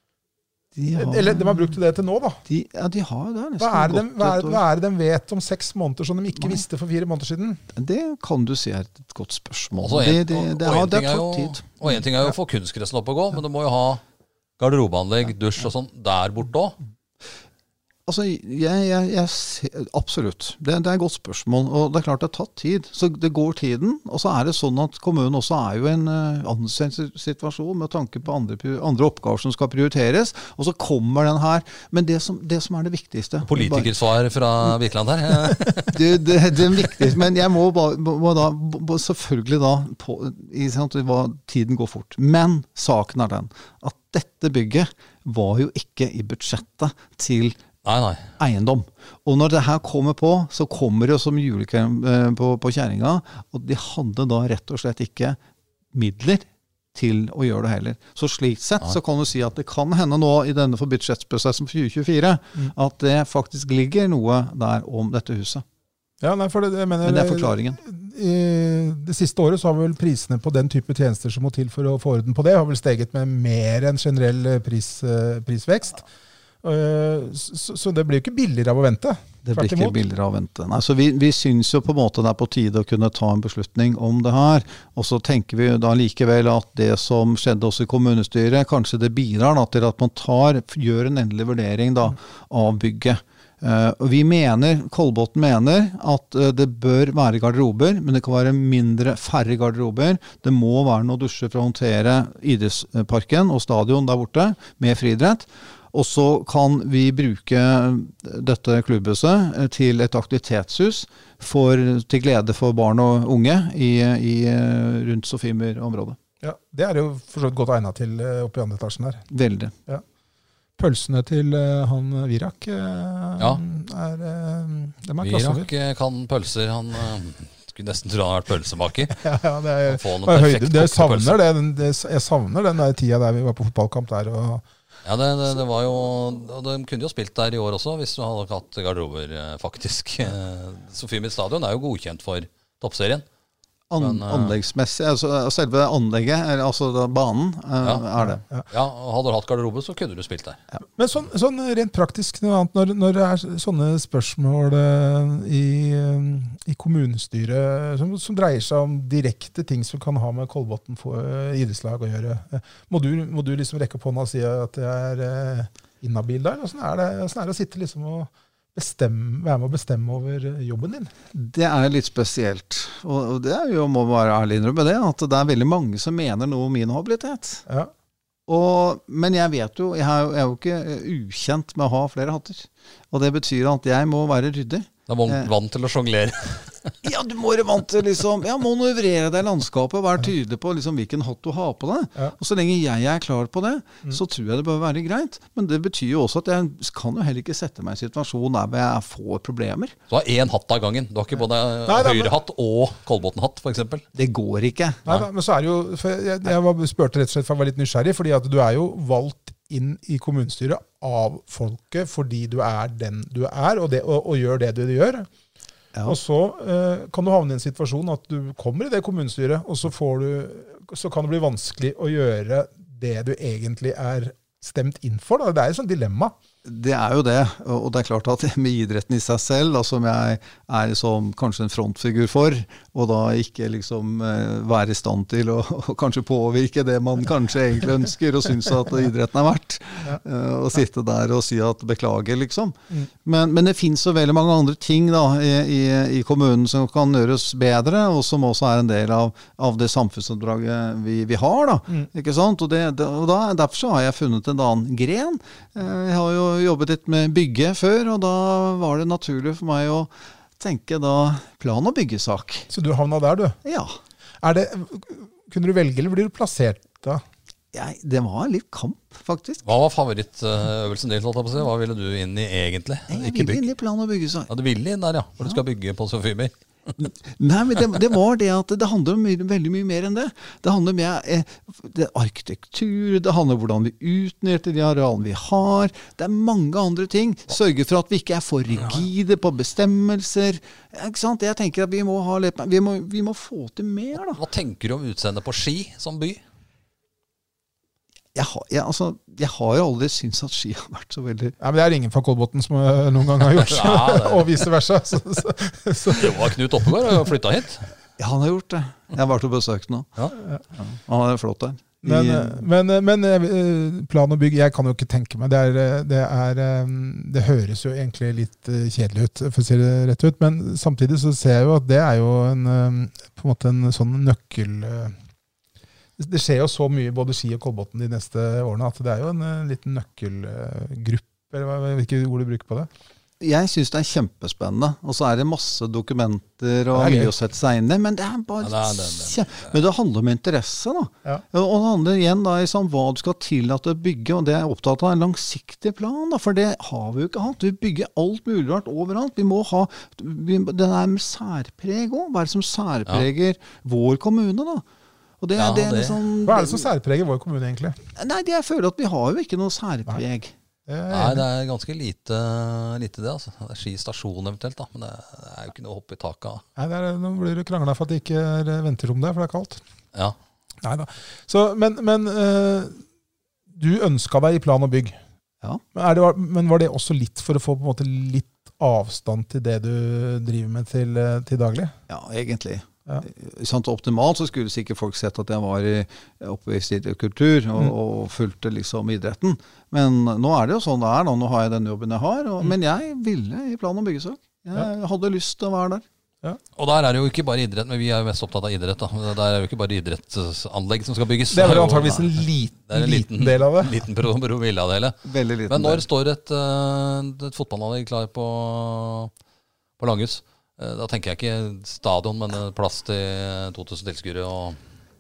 De har, Eller de har brukt det til nå da. De, ja, de har det. Hva er det, de, hva, er, hva er det de vet om seks måneder som de ikke Nei. visste for fire måneder siden? Det kan du si er et godt spørsmål. Altså, en, det, det, det, og, har, og det har tatt tid. Og en ting er jo å få kunstgressen opp og gå, men du må jo ha garderobeanlegg, dusj og sånn der borte også. Altså, jeg, jeg, jeg ser, absolutt. Det, det er et godt spørsmål, og det er klart det har tatt tid. Så det går tiden, og så er det sånn at kommunen også er jo en uh, anstrengt situasjon med tanke på andre, andre oppgaver som skal prioriteres, og så kommer den her. Men det som, det som er det viktigste... Politikersvar fra Birkeland her. det, det, det er viktig, men jeg må, ba, må da, selvfølgelig da, på, i sant, hva, tiden går fort. Men saken er den, at dette bygget var jo ikke i budsjettet til Nei, nei. eiendom. Og når det her kommer på, så kommer det som julekrem på, på kjæringa, og de hadde da rett og slett ikke midler til å gjøre det heller. Så slik sett nei. Så kan du si at det kan hende nå i denne budsjettprosessen for tjue tjuefire, mm. at det faktisk ligger noe der om dette huset. Ja, nei, for det, jeg mener, Men det er forklaringen. I det siste året så har vel prisene på den type tjenester som må til for å få orden på det, har vel steget med mer enn generell pris, prisvekst. Så, så det blir jo ikke billigere av å vente. Det blir ikke billigere av å vente. Nei, så vi, vi synes jo på en måte det er på tide å kunne ta en beslutning om det her. Og så tenker vi da likevel at det som skjedde også i kommunestyret, kanskje det bidrar da, til at man tar, gjør en endelig vurdering da, av bygget. Uh, og vi mener, Kolbotn mener at uh, det bør være garderober, men det kan være mindre, færre garderober. Det må være noe dusjer for å håndtere idrettsparken og stadion der borte med friidrett. Og så kan vi bruke dette klubbhuset til et aktivitetshus for, til glede for barn og unge i, i rundt Sofimer-området. Ja, det er jo for så vidt godt egnet til oppe i andre etasjen her. Veldig. Ja. Pølsene til uh, han Virak uh, ja. er, uh, de er klasser. Virak kan pølser, han uh, skulle nesten tro han har vært pølsemaker. ja, ja, det er, det høyde, det savner det, det, jeg savner den der tida der vi var på fotballkamp der. Og, ja, det, det, det var jo, og de kunne jo spilt der i år også, hvis du hadde hatt garderober, faktisk. Sofiemyr stadion er jo godkjent for toppserien. An, Men, uh, anleggsmessig, altså selve anlegget, altså banen, uh, ja, er det. Ja. ja, og hadde du hatt garderobe, så kunne du spilt der. Ja. Men sånn, sånn rent praktisk noe annet, når, når det er sånne spørsmål uh, i, uh, i kommunestyret, som, som dreier seg om direkte ting som kan ha med Kolbotn for uh, idrettslag å gjøre, uh, må, du, må du liksom rekke opp hånda og si at det er uh, inhabil der? Hvordan er det, hvordan er det å sitte liksom og bestemme, være med å bestemme over jobben din? Det er litt spesielt, og det er jo, må være ærlig innrømme det, at det er veldig mange som mener noe om min habilitet. Ja. Og, men jeg vet jo, jeg er, jeg er jo ikke ukjent med å ha flere hatter, og det betyr at jeg må være ryddig. Da må man vant til å sjonglere. Ja, du må være vant til liksom, ja, manøvrere deg i landskapet og være tydelig på liksom, hvilken hatt du har på deg. Ja. Og så lenge jeg er klar på det, mm. så tror jeg det bør være greit. Men det betyr jo også at jeg kan jo heller ikke sette meg i en situasjon der jeg får problemer. Du har én hatt av gangen. Du har ikke både Høyre-hatt og Kolbotn-hatt, for eksempel. Det går ikke. Nei, da, men så er det jo, for jeg, jeg var, spurte rett og slett for jeg var litt nysgjerrig, fordi at du er jo valgt inn i kommunestyret av folket fordi du er den du er, og, det, og, og gjør det du gjør. Ja. Og så eh, kan du havne i en situasjon at du kommer i det kommunestyret, og så, får du, så kan det bli vanskelig å gjøre det du egentlig er stemt inn for. Da. Det er et sånt dilemma. Det er jo det, og det er klart at med idretten i seg selv, da, som jeg er som kanskje en frontfigur for, og da ikke liksom være i stand til å, å kanskje påvirke det man kanskje egentlig ønsker, og synes at idretten er verdt, ja. uh, å sitte der og si at beklager, liksom. Mm. Men, men det finnes så veldig mange andre ting da, i, i, i kommunen som kan gjøres bedre, og som også er en del av, av det samfunnsoppdraget vi, vi har, da. Mm. Ikke sant? Og, det, det, og da, derfor så har jeg funnet en annen gren. Uh, jeg har jo jobbet litt med bygge før, og da var det naturlig for meg å tenke da plan- og byggesak. Så du havna der, du? Ja. Er det, kunne du velge, eller blir du plassert da? Ja, det var litt kamp, faktisk. Hva var favorittøvelsen din? Hva ville du inn i egentlig? Jeg ville inn i plan- og byggesak. Ja, du ville inn der, ja. For ja. Du skal bygge på Sofiemyr. Nei, men det, det var det at det handler om mye, veldig mye mer enn det. Det handler om eh, det arkitektur, det handler om hvordan vi utnytter de arealene vi har. Det er mange andre ting. Sørge for at vi ikke er for rigide på bestemmelser. Ikke sant? Jeg tenker at vi må, ha litt, vi må, vi må få til mer, da. Hva tenker du om utseendet på Ski som by? Jeg har, jeg, altså, jeg har jo aldri syntes at Ski har vært så veldig... Ja, men det er ingen fra Kolbotn som noen gang har gjort ja, og vice versa. Så, så, så. Det var Knut Oppegård og flyttet hit. Ja, han har gjort det. Jeg har vært og besøkt nå. Ja. Ja, han er flott der. Men, I- men, men eh, plan og bygg, jeg kan jo ikke tenke meg. Det, er, det, er, eh, det høres jo egentlig litt eh, kjedelig ut, for å si det rett ut. Men samtidig så ser jeg jo at det er jo en, eh, på en måte en sånn nøkkel... eh, Det skjer jo så mye både Ski og Kolbotn de neste årene at det er jo en eh, liten nøkkelgruppe, eller hva- hvilke ord du bruker på det. Jeg synes det er kjempespennende, og så er det masse dokumenter og Det er gøy. mye å sette seg inn i, men det er bare Ja, det er- det er- det er- kjem- Men det handler om interesse, da. Ja. Og det handler igjen da i sånn, hva du skal tillate å bygge, og det er jeg opptatt av en langsiktig plan, da, for det har vi jo ikke hatt. Vi bygger alt mulig rart overalt. Vi må ha, vi, det er med særpreg også. Hva er det som særpreger vår kommune, da? Og det, Ja, det er det- liksom, Hva er det som særpreger vår kommune egentlig? Nei, det, jeg føler at vi har jo ikke noe særpreg. Det er- Nei, det er ganske lite, lite det, altså. Det er Ski stasjon eventuelt, da. Men det er jo ikke noe å hoppe i taket av. Nei, det er, nå blir det krangla for at det ikke er eh, venterom der, for det er kaldt. Ja. Neida. Så, men men eh, du ønska deg i plan og bygg. Ja. Men, er det, men var det også litt for å få på en måte litt avstand til det du driver med til, eh, til daglig? Ja, egentlig. Ja. Sant, optimalt så skulle sikkert folk sett at jeg var i, oppvist i kultur og, Mm. og fulgte liksom idretten. Men nå er det jo sånn det er. Da. Nå har jeg den jobben jeg har. Og, Mm. Men jeg ville i plan- og byggesak. Jeg hadde lyst til å være der. Og der er det jo ikke bare idrett, men vi er jo mest opptatt av idrett, da. Der er det jo ikke bare idrettsanlegg som skal bygges. Det er vel jo- antageligvis en det er liten, en liten del av det. liten pro- promille av det hele. Veldig liten Men når del. står et, eh, et fotballanlegg klar på, på Langhus? Eh, Da tenker jeg ikke stadion, men eh, plass til to tusen tilskuere. Og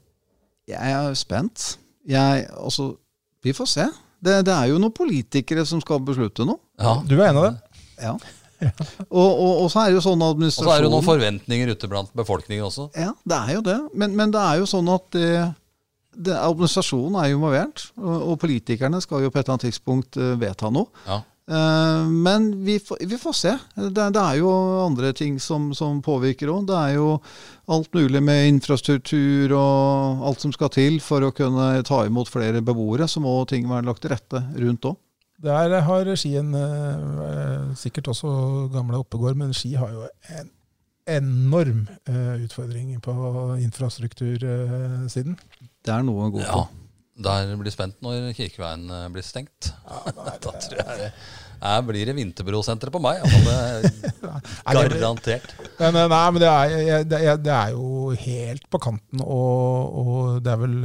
Jeg er spent. Jeg, altså, vi får se. Det, det er jo noen politikere som skal beslutte noe. ja. Du er en av dem. Ja. Og, og, og så er det jo sånn Og så er administrasjon... det jo noen forventninger ute blant befolkningen også. Ja, det er jo det. Men, men det er jo sånn at det, det, administrasjonen er jo involvert, og, og politikerne skal jo på et eller annet tidspunkt eh, vedta noe. Ja. Eh, men vi, får- vi får se. Det, det er jo andre ting som, som påvirker òg. Det er jo alt mulig med infrastruktur og alt som skal til for å kunne ta imot flere beboere. Så må ting være lagt til rette rundt òg. Der har Skien eh, sikkert også gamle Oppegård, men Ski har jo en enorm eh, utfordring på infrastruktursiden. Det er noe å gå på. Ja. Der blir spent når Kirkeveien eh, blir stengt. Da tror jeg det her blir det Vinterbro-senteret på meg. Altså det er garantert. Men, eh, nei, men det er, jeg- det, er, det er jo helt på kanten, og, og det er vel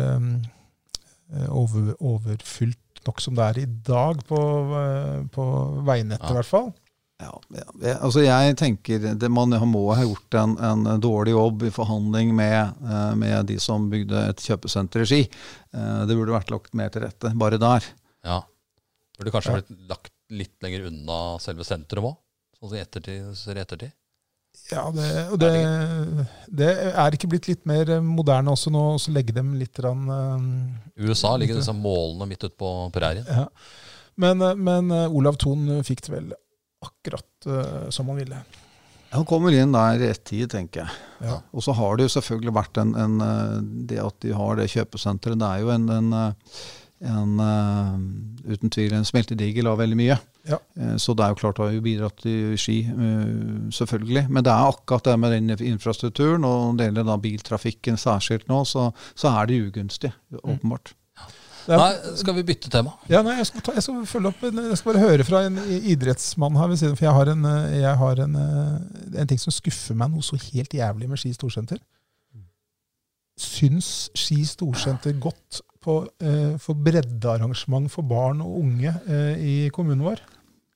eh, over, overfylt nok som det er i dag på, eh, på veinettet Ja. i hvert fall. Ja, ja, jeg- altså jeg tenker det, Man må ha gjort en, en dårlig jobb i forhandling med, eh, med de som bygde et kjøpesenter i Ski. Eh, det burde vært lagt mer til rette, bare der. Ja. Burde kanskje Ja. vært lagt litt lenger unna selve sentrum òg, sånn som i ettertid, ser i ettertid. Ja, det, og det, det er ikke blitt litt mer moderne også nå, og så legge dem litt rann, I U S A ligger disse målene midt ute på prærien. ja. Men, eh, men eh, Olav Thon fikk det vel akkurat eh, som han ville. Han kommer inn der i ett tid, tenker jeg. Ja. Og så har det jo selvfølgelig vært en, en, eh, det at de har det kjøpesenteret. Det er jo en, en, eh, en eh, uten tvil en smeltedigel av veldig mye. Ja. Eh, Så det er jo klart det har jo bidratt til Ski, eh, selvfølgelig. Men det er akkurat det med den infrastrukturen, og det gjelder da biltrafikken særskilt nå, så, så er det ugunstig, åpenbart. Det er- Nei, skal vi bytte tema? Ja, nei, jeg skal, ta, jeg skal følge opp, en- jeg skal bare høre fra en idrettsmann her ved siden, for jeg har, en, eh, jeg har en, eh, en ting som skuffer meg noe så helt jævlig med Ski Storsenter. Syns Ski Storsenter godt på, eh, for breddearrangement for barn og unge eh, i kommunen vår?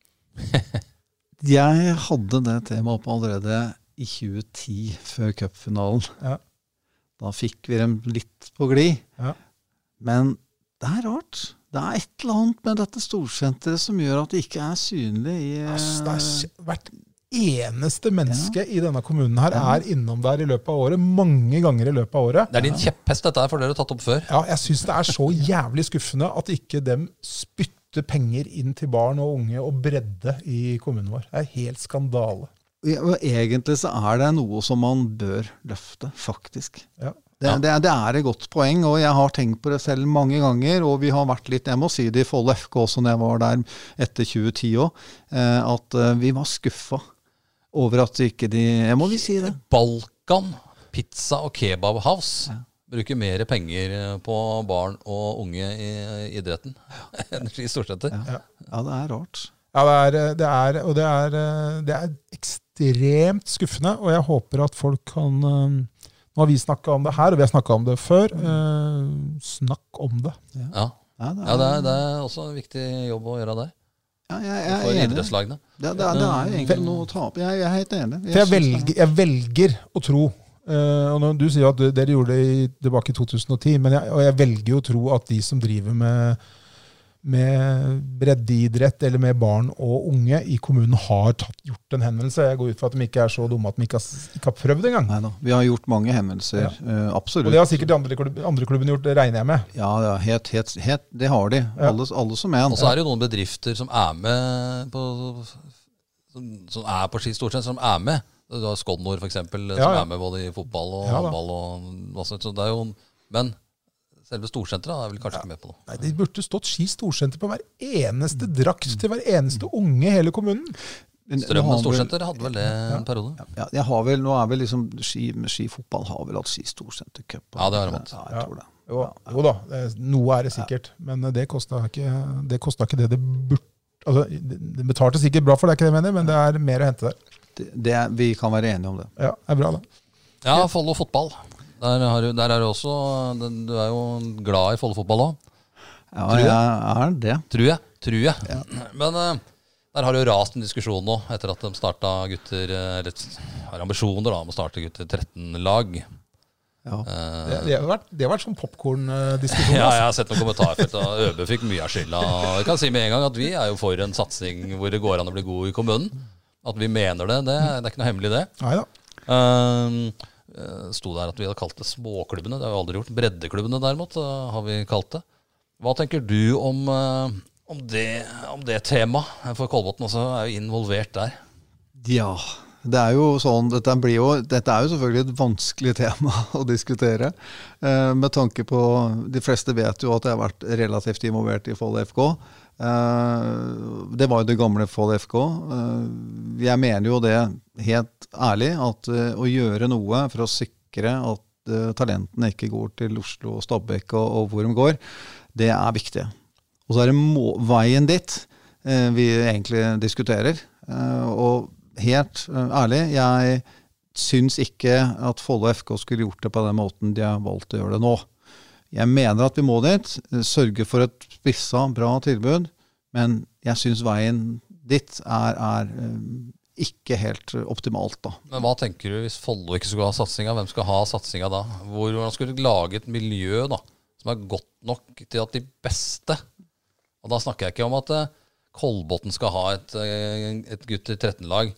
Jeg hadde det temaet opp allerede i tjue ti, før cupfinalen. Ja. Da fikk vi dem litt på glid. Ja. Men det er rart. Det er et eller annet med dette storsenteret som gjør at det ikke er synlig i Altså, det er s- hvert eneste menneske i denne kommunen her Ja. er innom der i løpet av året, mange ganger i løpet av året. Det er din kjepphest, dette her, for dere har tatt opp før. Ja, jeg syns det er så jævlig skuffende at ikke dem spytter penger inn til barn og unge og bredde i kommunen vår. Det er helt skandale. Ja, og egentlig så er det noe som man bør løfte, faktisk. Ja. Det, Ja. det, det er et godt poeng, og jeg har tenkt på det selv mange ganger, og vi har vært litt, jeg må si det i Follo F K også når jeg var der etter tjue ti også, eh, at eh, vi var skuffa over at ikke de, jeg må vi si det. Balkan Pizza og Kebab House. Ja. bruker mer penger på barn og unge i idretten enn Ski Storsenter. Ja. ja, det er rart. Ja, det er, det er, og det er, det er ekstremt skuffende, og jeg håper at folk kan... Nå har vi snakket om det her, og vi har snakket om det før. Snakk om det. Ja, ja. ja det, er, ja det, er, det er også en viktig jobb å gjøre der. Ja, jeg, jeg for er idrettslagene. Det, det, det er egentlig noe å ta opp. Jeg, jeg er helt enig. Jeg, For jeg, velger, jeg velger å tro, uh, og når du sier at dere gjorde det i, tilbake i to tusen og ti, men jeg, og jeg velger jo å tro at de som driver med, med breddeidrett eller med barn og unge i kommunen har tatt, gjort en henvendelse. Jeg går ut fra at de ikke er så dumme at de ikke har, ikke har prøvd engang. Neida, vi har gjort mange henvendelser, ja. uh, absolutt. Og det har sikkert de andre, klubb, andre klubbene gjort, det regner jeg med. Ja, ja helt, helt, helt, det har de. Ja. Alle, alle som en. Og så er det jo noen bedrifter som er med på, som, som er på Ski Storsenter, som er med. Du har Skodnor for eksempel, Ja, som ja. er med både i fotball og Ja, da. håndball og masse. Så det er jo, men selve storsenteret er vel kanskje ikke med på noe. Nei, det burde stått Ski Storsenter på hver eneste drakt til hver eneste unge i hele kommunen. Men- Strømmen nå har vel- Storsenter hadde vel det en periode. Ja, jeg har vel, nå er vel liksom ski, skifotball har vel hatt Ski Storsenter Cup. Ja, det har de hatt. Ja, jeg tror det. Jo, jo da, det- noe er det sikkert, men det kostet ikke det, kostet ikke det det burde. Altså, det det betalte sikkert bra for det, er ikke det jeg mener, men det er mer å hente der. Det, det er, vi kan være enige om det. Ja, det er bra da. Ja, Follo fotball. Der, har, du- der er du også, du er jo glad i Follo fotball også, Ja, Tror jeg. jeg er det. tror jeg. Tror jeg. Men eh, der har det jo rast en diskusjon nå, etter at de startet gutter, eh, eller har ambisjoner da, om å starte gutter tretten-lag. Ja. Eh, Det, det, har vært, det har vært sånn popcorn-diskusjon. Ja, jeg altså. har sett noen kommentarfelt, og Øbe fikk mye av skylda. Jeg kan si med en gang at vi er jo for en satsing hvor det går an å bli god i kommunen. At vi mener det, det, det er ikke noe hemmelig det. Neida. Um, uh, sto der at vi hadde kalt det småklubbene, det har vi aldri gjort. Breddeklubbene derimot uh, har vi kalt det. Hva tenker du om, uh, om, det, om det temaet? For Kolbotn også er jo involvert der. Ja, det er jo sånn, dette, blir jo, dette er jo selvfølgelig et vanskelig tema å diskutere. Eh, med tanke på, de fleste vet jo at jeg har vært relativt involvert i Follo F K. Eh, det var jo det gamle Follo F K. Eh, jeg mener jo det helt ærlig, at eh, å gjøre noe for å sikre at eh, talentene ikke går til Oslo og Stabekk og, og hvor de går, det er viktig. Og så er det må, veien dit eh, vi egentlig diskuterer. Eh, og helt uh, ærlig, jeg syns ikke at Follo F K skulle gjort det på den måten de har valgt å gjøre det nå. Jeg mener at vi må dit, sørge for et spissa, bra tilbud, men jeg syns veien dit er, er um, ikke helt optimalt da. Men hva tenker du hvis Follo ikke skulle ha satsinga? Hvem skal ha satsinga da? Hvor man skulle lage et miljø da, som er godt nok til at de beste, og da snakker jeg ikke om at uh, Kolbotn skal ha et, et gutter tretten-lag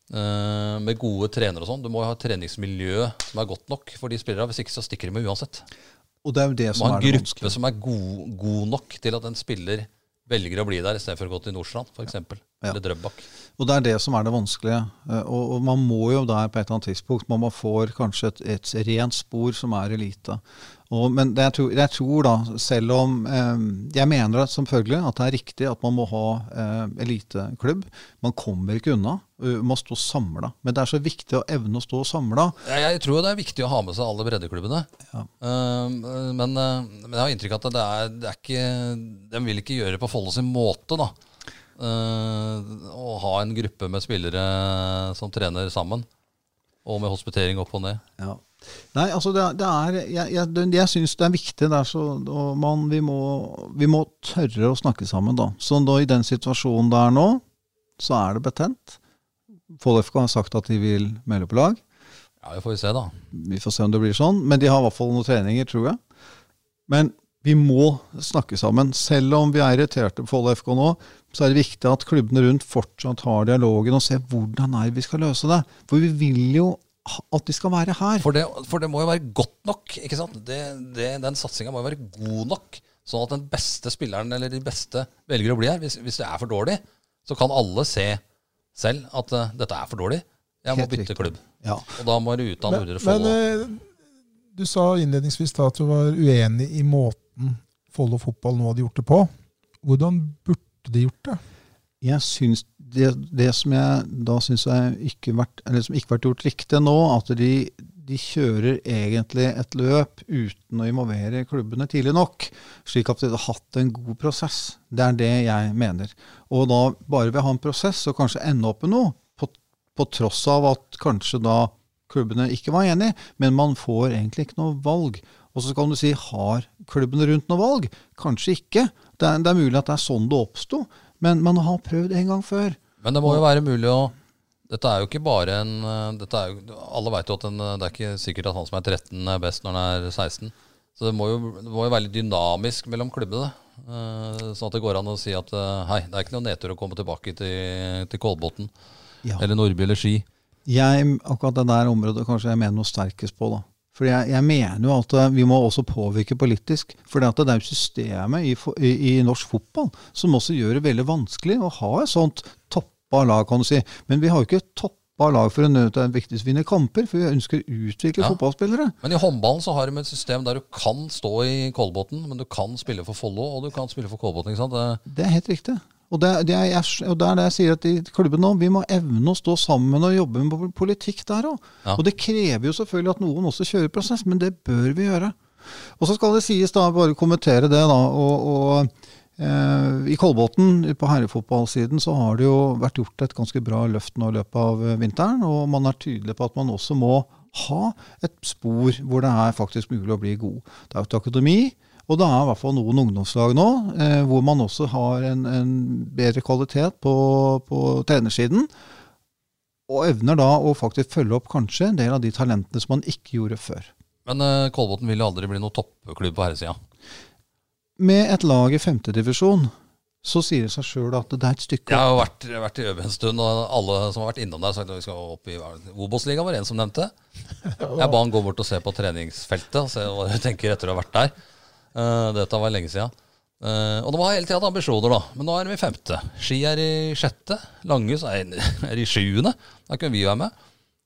uh, med gode trenere og sånn. Du må jo ha et treningsmiljø som er godt nok for de spillere, hvis ikke så stikker de med uansett. Og det er jo det Du må som ha er en det gruppe vanskelige. som er god, god nok til at en spiller velger å bli der i stedet for å gå til Nordstrand, for eksempel. Ja. Eller Drøbak. Og det er det som er det vanskelige. Eh, Og, og man må jo der på et eller annet tidspunkt, man må få kanskje et, et rent spor som er elite. Og, men det, jeg, tror, jeg tror da, selv om eh, jeg mener at selvfølgelig at det er riktig at man må ha eh, eliteklubb, man kommer ikke unna, uh, man må stå samlet. Men det er så viktig å evne å stå samlet. Jeg, jeg tror det er viktig å ha med seg alle breddeklubbene. Ja. Uh, men, uh, men jeg har inntrykk av at det er, det er ikke, de vil ikke gjøre det på Follo sin måte da. Uh, å ha en gruppe med spillere som trener sammen, og med hospitering opp og ned. Ja. Nei, altså det, det er, jeg, jeg, det- jeg synes det er viktig, det er så, og man, vi, må, vi må tørre å snakke sammen da. Så da i den situasjonen der nå, så er det betent. Follo F K har sagt at de vil melde på lag. Ja, vi får se da. Vi får se om det blir sånn, men de har i hvert fall noen treninger, tror jeg. Men vi må snakke sammen. Selv om vi er irriterte på Follo F K nå, så er det viktig at klubbene rundt fortsatt har dialogen og ser hvordan er vi skal løse det. For vi vil jo ha- at de skal være her. For det, for det må jo være godt nok, ikke sant? Det, det, den satsingen må jo være god nok, sånn at den beste spilleren, eller de beste, velger å bli her. Hvis, hvis det er for dårlig, så kan alle se selv at uh, dette er for dårlig. Jeg må Helt bytte riktig. klubb. Ja. Og da må du utdanne Men, Udre men Follo. eh, du sa innledningsvis da at du var uenig i måten Follo fotball nå hadde gjort det på. Hvordan burde de gjort det? Jeg synes det, det som jeg da synes jeg ikke vært, eller som ikke vært gjort riktig nå, at de, de kjører egentlig et løp uten å involvere klubbene tidlig nok, slik at de har hatt en god prosess. Det er det jeg mener. Og da bare ved å ha en prosess og kanskje ende opp med noe, på, på tross av at kanskje da klubbene ikke var enige, men man får egentlig ikke noe valg. Og så kan du si, har klubbene rundt noe valg? Kanskje ikke. Det er, det er mulig at det er sånn det oppstod, men man har prøvd en gang før. Men det må jo være mulig å Dette er jo ikke bare en dette er jo, alle vet jo at en, det er ikke sikkert at han som er tretten er best når han er seksten. Så det må jo, det må jo være litt dynamisk mellom klubbene. Sånn at det går an å si at hei, det er ikke noe nedtur å komme tilbake til, til Kolbotn. Ja. Eller Nordby eller Ski. Jeg, akkurat det der området kanskje jeg mener noe sterkest på da. For jeg, jeg mener jo at vi må også påvirke politisk. For det er jo systemet i, i, i norsk fotball som også gjør det veldig vanskelig å ha et sånt topp lag, kan du si. Men vi har jo ikke toppa lag for å nøte en viktig vinne kamper, for vi ønsker å utvikle ja. fotballspillere. Men i håndballen så har de et system der du kan stå i Kolbotn, men du kan spille for Follo, og du kan spille for Kolbotn, ikke sant? Det, det er helt riktig. Og det, det, er, og det er det jeg sier at i klubben nå, vi må evne å stå sammen og jobbe med politikk der også. Ja. Og det krever jo selvfølgelig at noen også kjører prosess, men det bør vi gjøre. Og så skal det sies da, bare kommentere det da, og, og I Kolbotn, på herrefotballsiden, så har det jo vært gjort et ganske bra løft nå i løpet av vinteren, og man er tydelig på at man også må ha et spor hvor det er faktisk mulig å bli god. Det er et akademi, og det er i hvert fall noen ungdomslag nå, eh, hvor man også har en, en bedre kvalitet på, på trenersiden, og evner da å faktisk følge opp kanskje en del av de talentene som man ikke gjorde før. Men eh, Kolbotn vil jo aldri bli noen toppklubb på herresiden. Med et lag i femte divisjon, så sier det seg selv at det er et stykke. Jeg har jo vært, vært i Øve en stund, og alle som har vært innom der, har sagt at vi skal opp i Obos-ligaen, var det en som nevnte. Jeg ba han gå bort og se på treningsfeltet, og se hva jeg tenker etter å ha vært der. Uh, dette var lenge siden. Uh, og de har hele tiden hatt ambisjoner da, men nå er de i femte. Ski er i sjette, Langhus er, er i sjuende, da kan vi være med.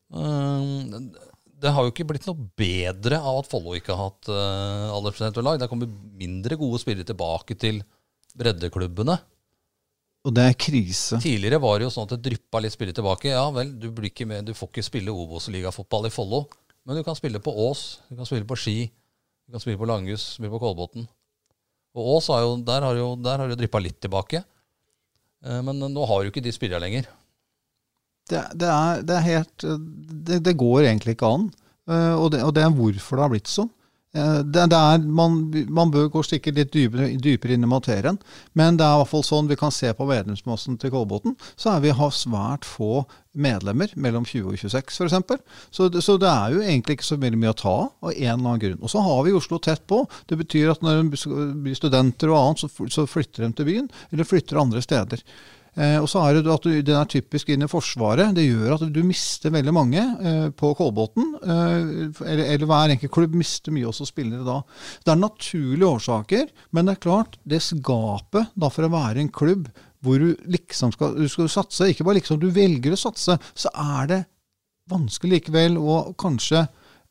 Uh, Det har jo ikke blitt noe bedre av at Follo ikke har hatt uh, aldersbestemt lag. Det kommer mindre gode spillere tilbake til breddeklubbene. Og det er krise. Tidligere var det jo sånn at det dryppet litt spillere tilbake. Ja vel, du, blir ikke med, du får ikke spille Obos-ligafotball i Follo, men du kan spille på Ås, du kan spille på Ski, du kan spille på Langhus, spille på Kolbotn. Og Ås har jo, der har jo, der har jo dryppet litt tilbake. Uh, men nå har jo ikke de spillere lenger. Det, det, er, det er helt det, det går egentlig ikke an, uh, og, det, og det er hvorfor det har blitt sånn. Uh, det, det er, man, man bør gå sikkert litt dypere, dypere inn i materien, men det er i hvert fall sånn vi kan se på medlemsmassen til Kolbotn, så er vi har svært få medlemmer mellom tjue og tjueseks for eksempel. Så det, så det er jo egentlig ikke så veldig mye å ta av en eller annen grunn. Og så har vi Oslo tett på. Det betyr at når de blir studenter og annet, så, så flytter de til byen, eller flytter andre steder. Eh, og så er det at du, den er typisk inn i forsvaret. Det gjør at du mister veldig mange eh, på Kolbotn, eh, eller, eller hver enkelt klubb mister mye også spillere da. Det er naturlige årsaker, men det er klart, det skapet da for å være en klubb hvor du liksom skal, du skal satse, ikke bare liksom du velger å satse, så er det vanskelig likevel å kanskje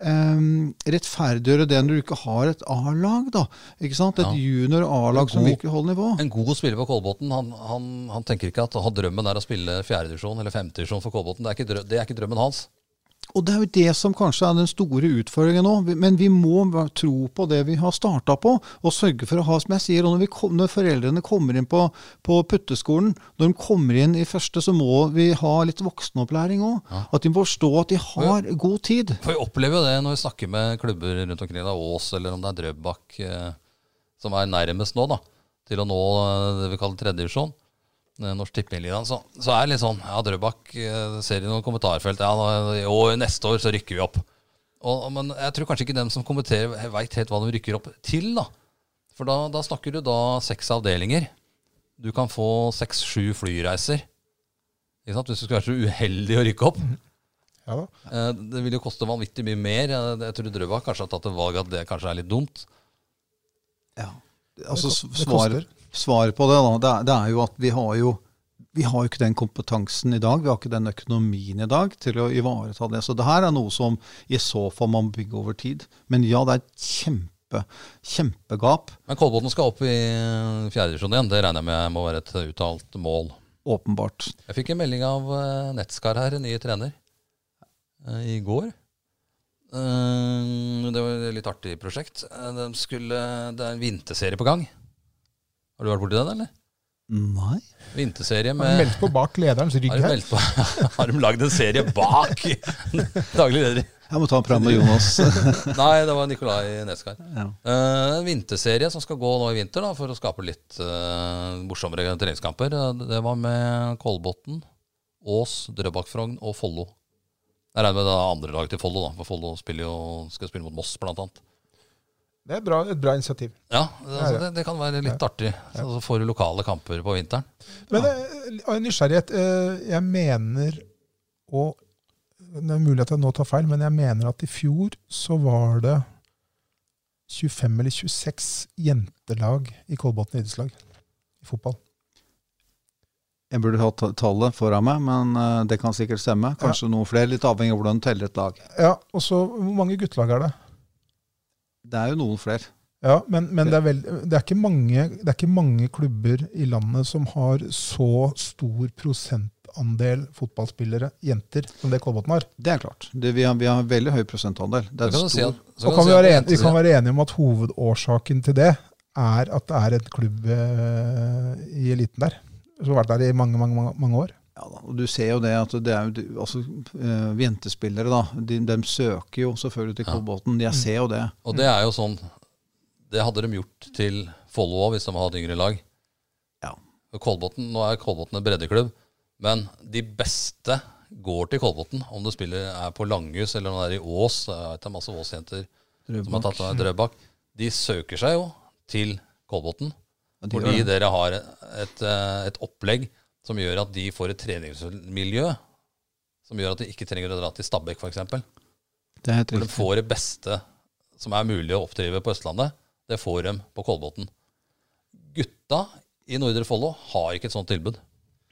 Um, rettferdiggjøre det når du ikke har et A-lag da, ikke sant? Et ja. junior A-lag som virkelig holder nivå. En god spiller på Kolbotn, han, han, han tenker ikke at han drømmen er å spille fjerde divisjon eller femte divisjon for Kolbotn. Det er ikke, drø- det er ikke drømmen hans. Og det er jo det som kanskje er den store utfordringen nå, men vi må tro på det vi har startet på, og sørge for å ha, som jeg sier, når, vi kom, når foreldrene kommer inn på, på putteskolen, når de kommer inn i første, så må vi ha litt voksenopplæring også, ja. At de forstår at de har ja. god tid. For vi opplever jo det når vi snakker med klubber rundt omkring, da, Ås, eller om det er Drøbak, eh, som er nærmest nå da, til å nå det vi kaller tredje divisjon. Norsk Tippingligaen, så, så er det litt sånn, ja, Drøbak ser i noen kommentarfelt, ja, og neste år så rykker vi opp. Og, men jeg tror kanskje ikke dem som kommenterer vet helt hva de rykker opp til da. For da, da snakker du da seks avdelinger. Du kan få seks-sju flyreiser. Ikke sant? Hvis du skal være så uheldig å rykke opp. Ja da. Det vil jo koste vanvittig mye mer. Jeg tror Drøbak kanskje har tatt et valg at det kanskje er litt dumt. Ja, altså svaret Svaret på det, da, det er, det er jo at vi har jo vi har jo ikke den kompetansen i dag, vi har ikke den økonomien i dag til å ivareta det. Så det her er noe som i så fall man bygger over tid. Men ja, det er et kjempe, kjempegap. Men Kolbotn skal opp i fjerde divisjon igjen, det regner jeg med må være et uttalt mål. Åpenbart. Jeg fikk en melding av Netskar her, en ny trener, i går. Uh, det var et litt artig prosjekt. De skulle, det er en vinterserie på gang. Har du vært borti den, eller? Nei. Vinterserie med... Har de meldt på bak lederens rygg Har de, her? meldt på, har de lagd en serie bak daglig leder? Jeg må ta en prat med Jonas. Nei, det var Nikolai Neskar. Ja. Uh, en vinterserie som skal gå nå i vinter da, for å skape litt uh, morsommere treningskamper. Det var med Kolbotn, Ås, Drøbak-Frogn og Follo. Jeg regner med det andre lag til Follo, da, for Follo spiller jo, skal spille mot Moss blant annet. Det er bra, et bra initiativ. Ja, det, altså, det, det kan være litt artig. Så, så får du lokale kamper på vinteren. Men eh, av nysgjerrighet, eh, jeg mener, og det er mulig at jeg nå tar feil, men jeg mener at i fjor så var det tjuefem eller tjueseks jentelag i Kolbotn idrettslag i fotball. Jeg burde ha tallet foran meg, men uh, det kan sikkert stemme. Kanskje ja. Noen flere, litt avhengig av hvordan du teller et lag. Ja, og så hvor mange guttelag er det? Det er jo noen flere. Ja, men, men det, er vel, det, er ikke mange, det er ikke mange klubber i landet som har så stor prosentandel fotballspillere, jenter, som det Kolbotn har. Det er klart. Det, vi, har, vi har veldig høy prosentandel. Det er stor. Si at, og kan, kan vi, være enige, vi kan være enige om at hovedårsaken til det er at det er en klubb uh, i eliten der. Som har vært der i mange, mange, mange, mange år. Ja da, og du ser jo det at det er jo, altså, uh, jentespillere da, de, de søker jo selvfølgelig til Kolbotn, jeg ser jo det. Og det er jo sånn, det hadde de gjort til Follo hvis de hadde hatt yngre lag. Ja. Kolbotn, nå er Kolbotn en breddeklubb, men de beste går til Kolbotn, om det spiller er på Langhus eller om det er i Ås, det er en masse Ås-jenter som har tatt av Drøbak, de søker seg jo til Kolbotn. Fordi dere har et, et opplegg som gjør at de får et treningsmiljø som gjør at de ikke trenger å dra til Stabæk, for eksempel. Det er helt riktig. De får det beste som er mulig å oppdrive på Østlandet, det får de på Kolbotn. Gutta i Nordre Follo har ikke et sånt tilbud.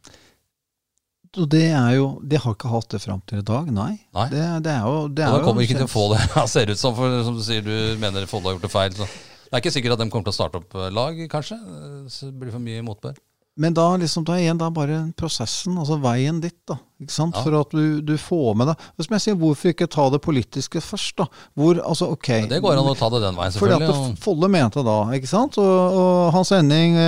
Og det er jo, de har ikke hatt det frem til i dag, nei. nei. Det, det er jo... Det er og da kommer jo ikke til å få det. Det ser ut som, for, som du sier, du mener Follo har gjort det feil, så... Det er ikke sikkert at de kommer til å starte opp lag, kanskje. Så det blir for mye motbør. Men da, liksom, da igjen, da bare prosessen, altså veien ditt, da. Ikke sant? Ja. For at du, du får med deg. Som jeg sier, hvorfor ikke ta det politiske først, da? Hvor, altså, ok. Ja, det går an å ta det den veien, selvfølgelig. Fordi at Follo mente da, ikke sant? Og, og Hans Henning,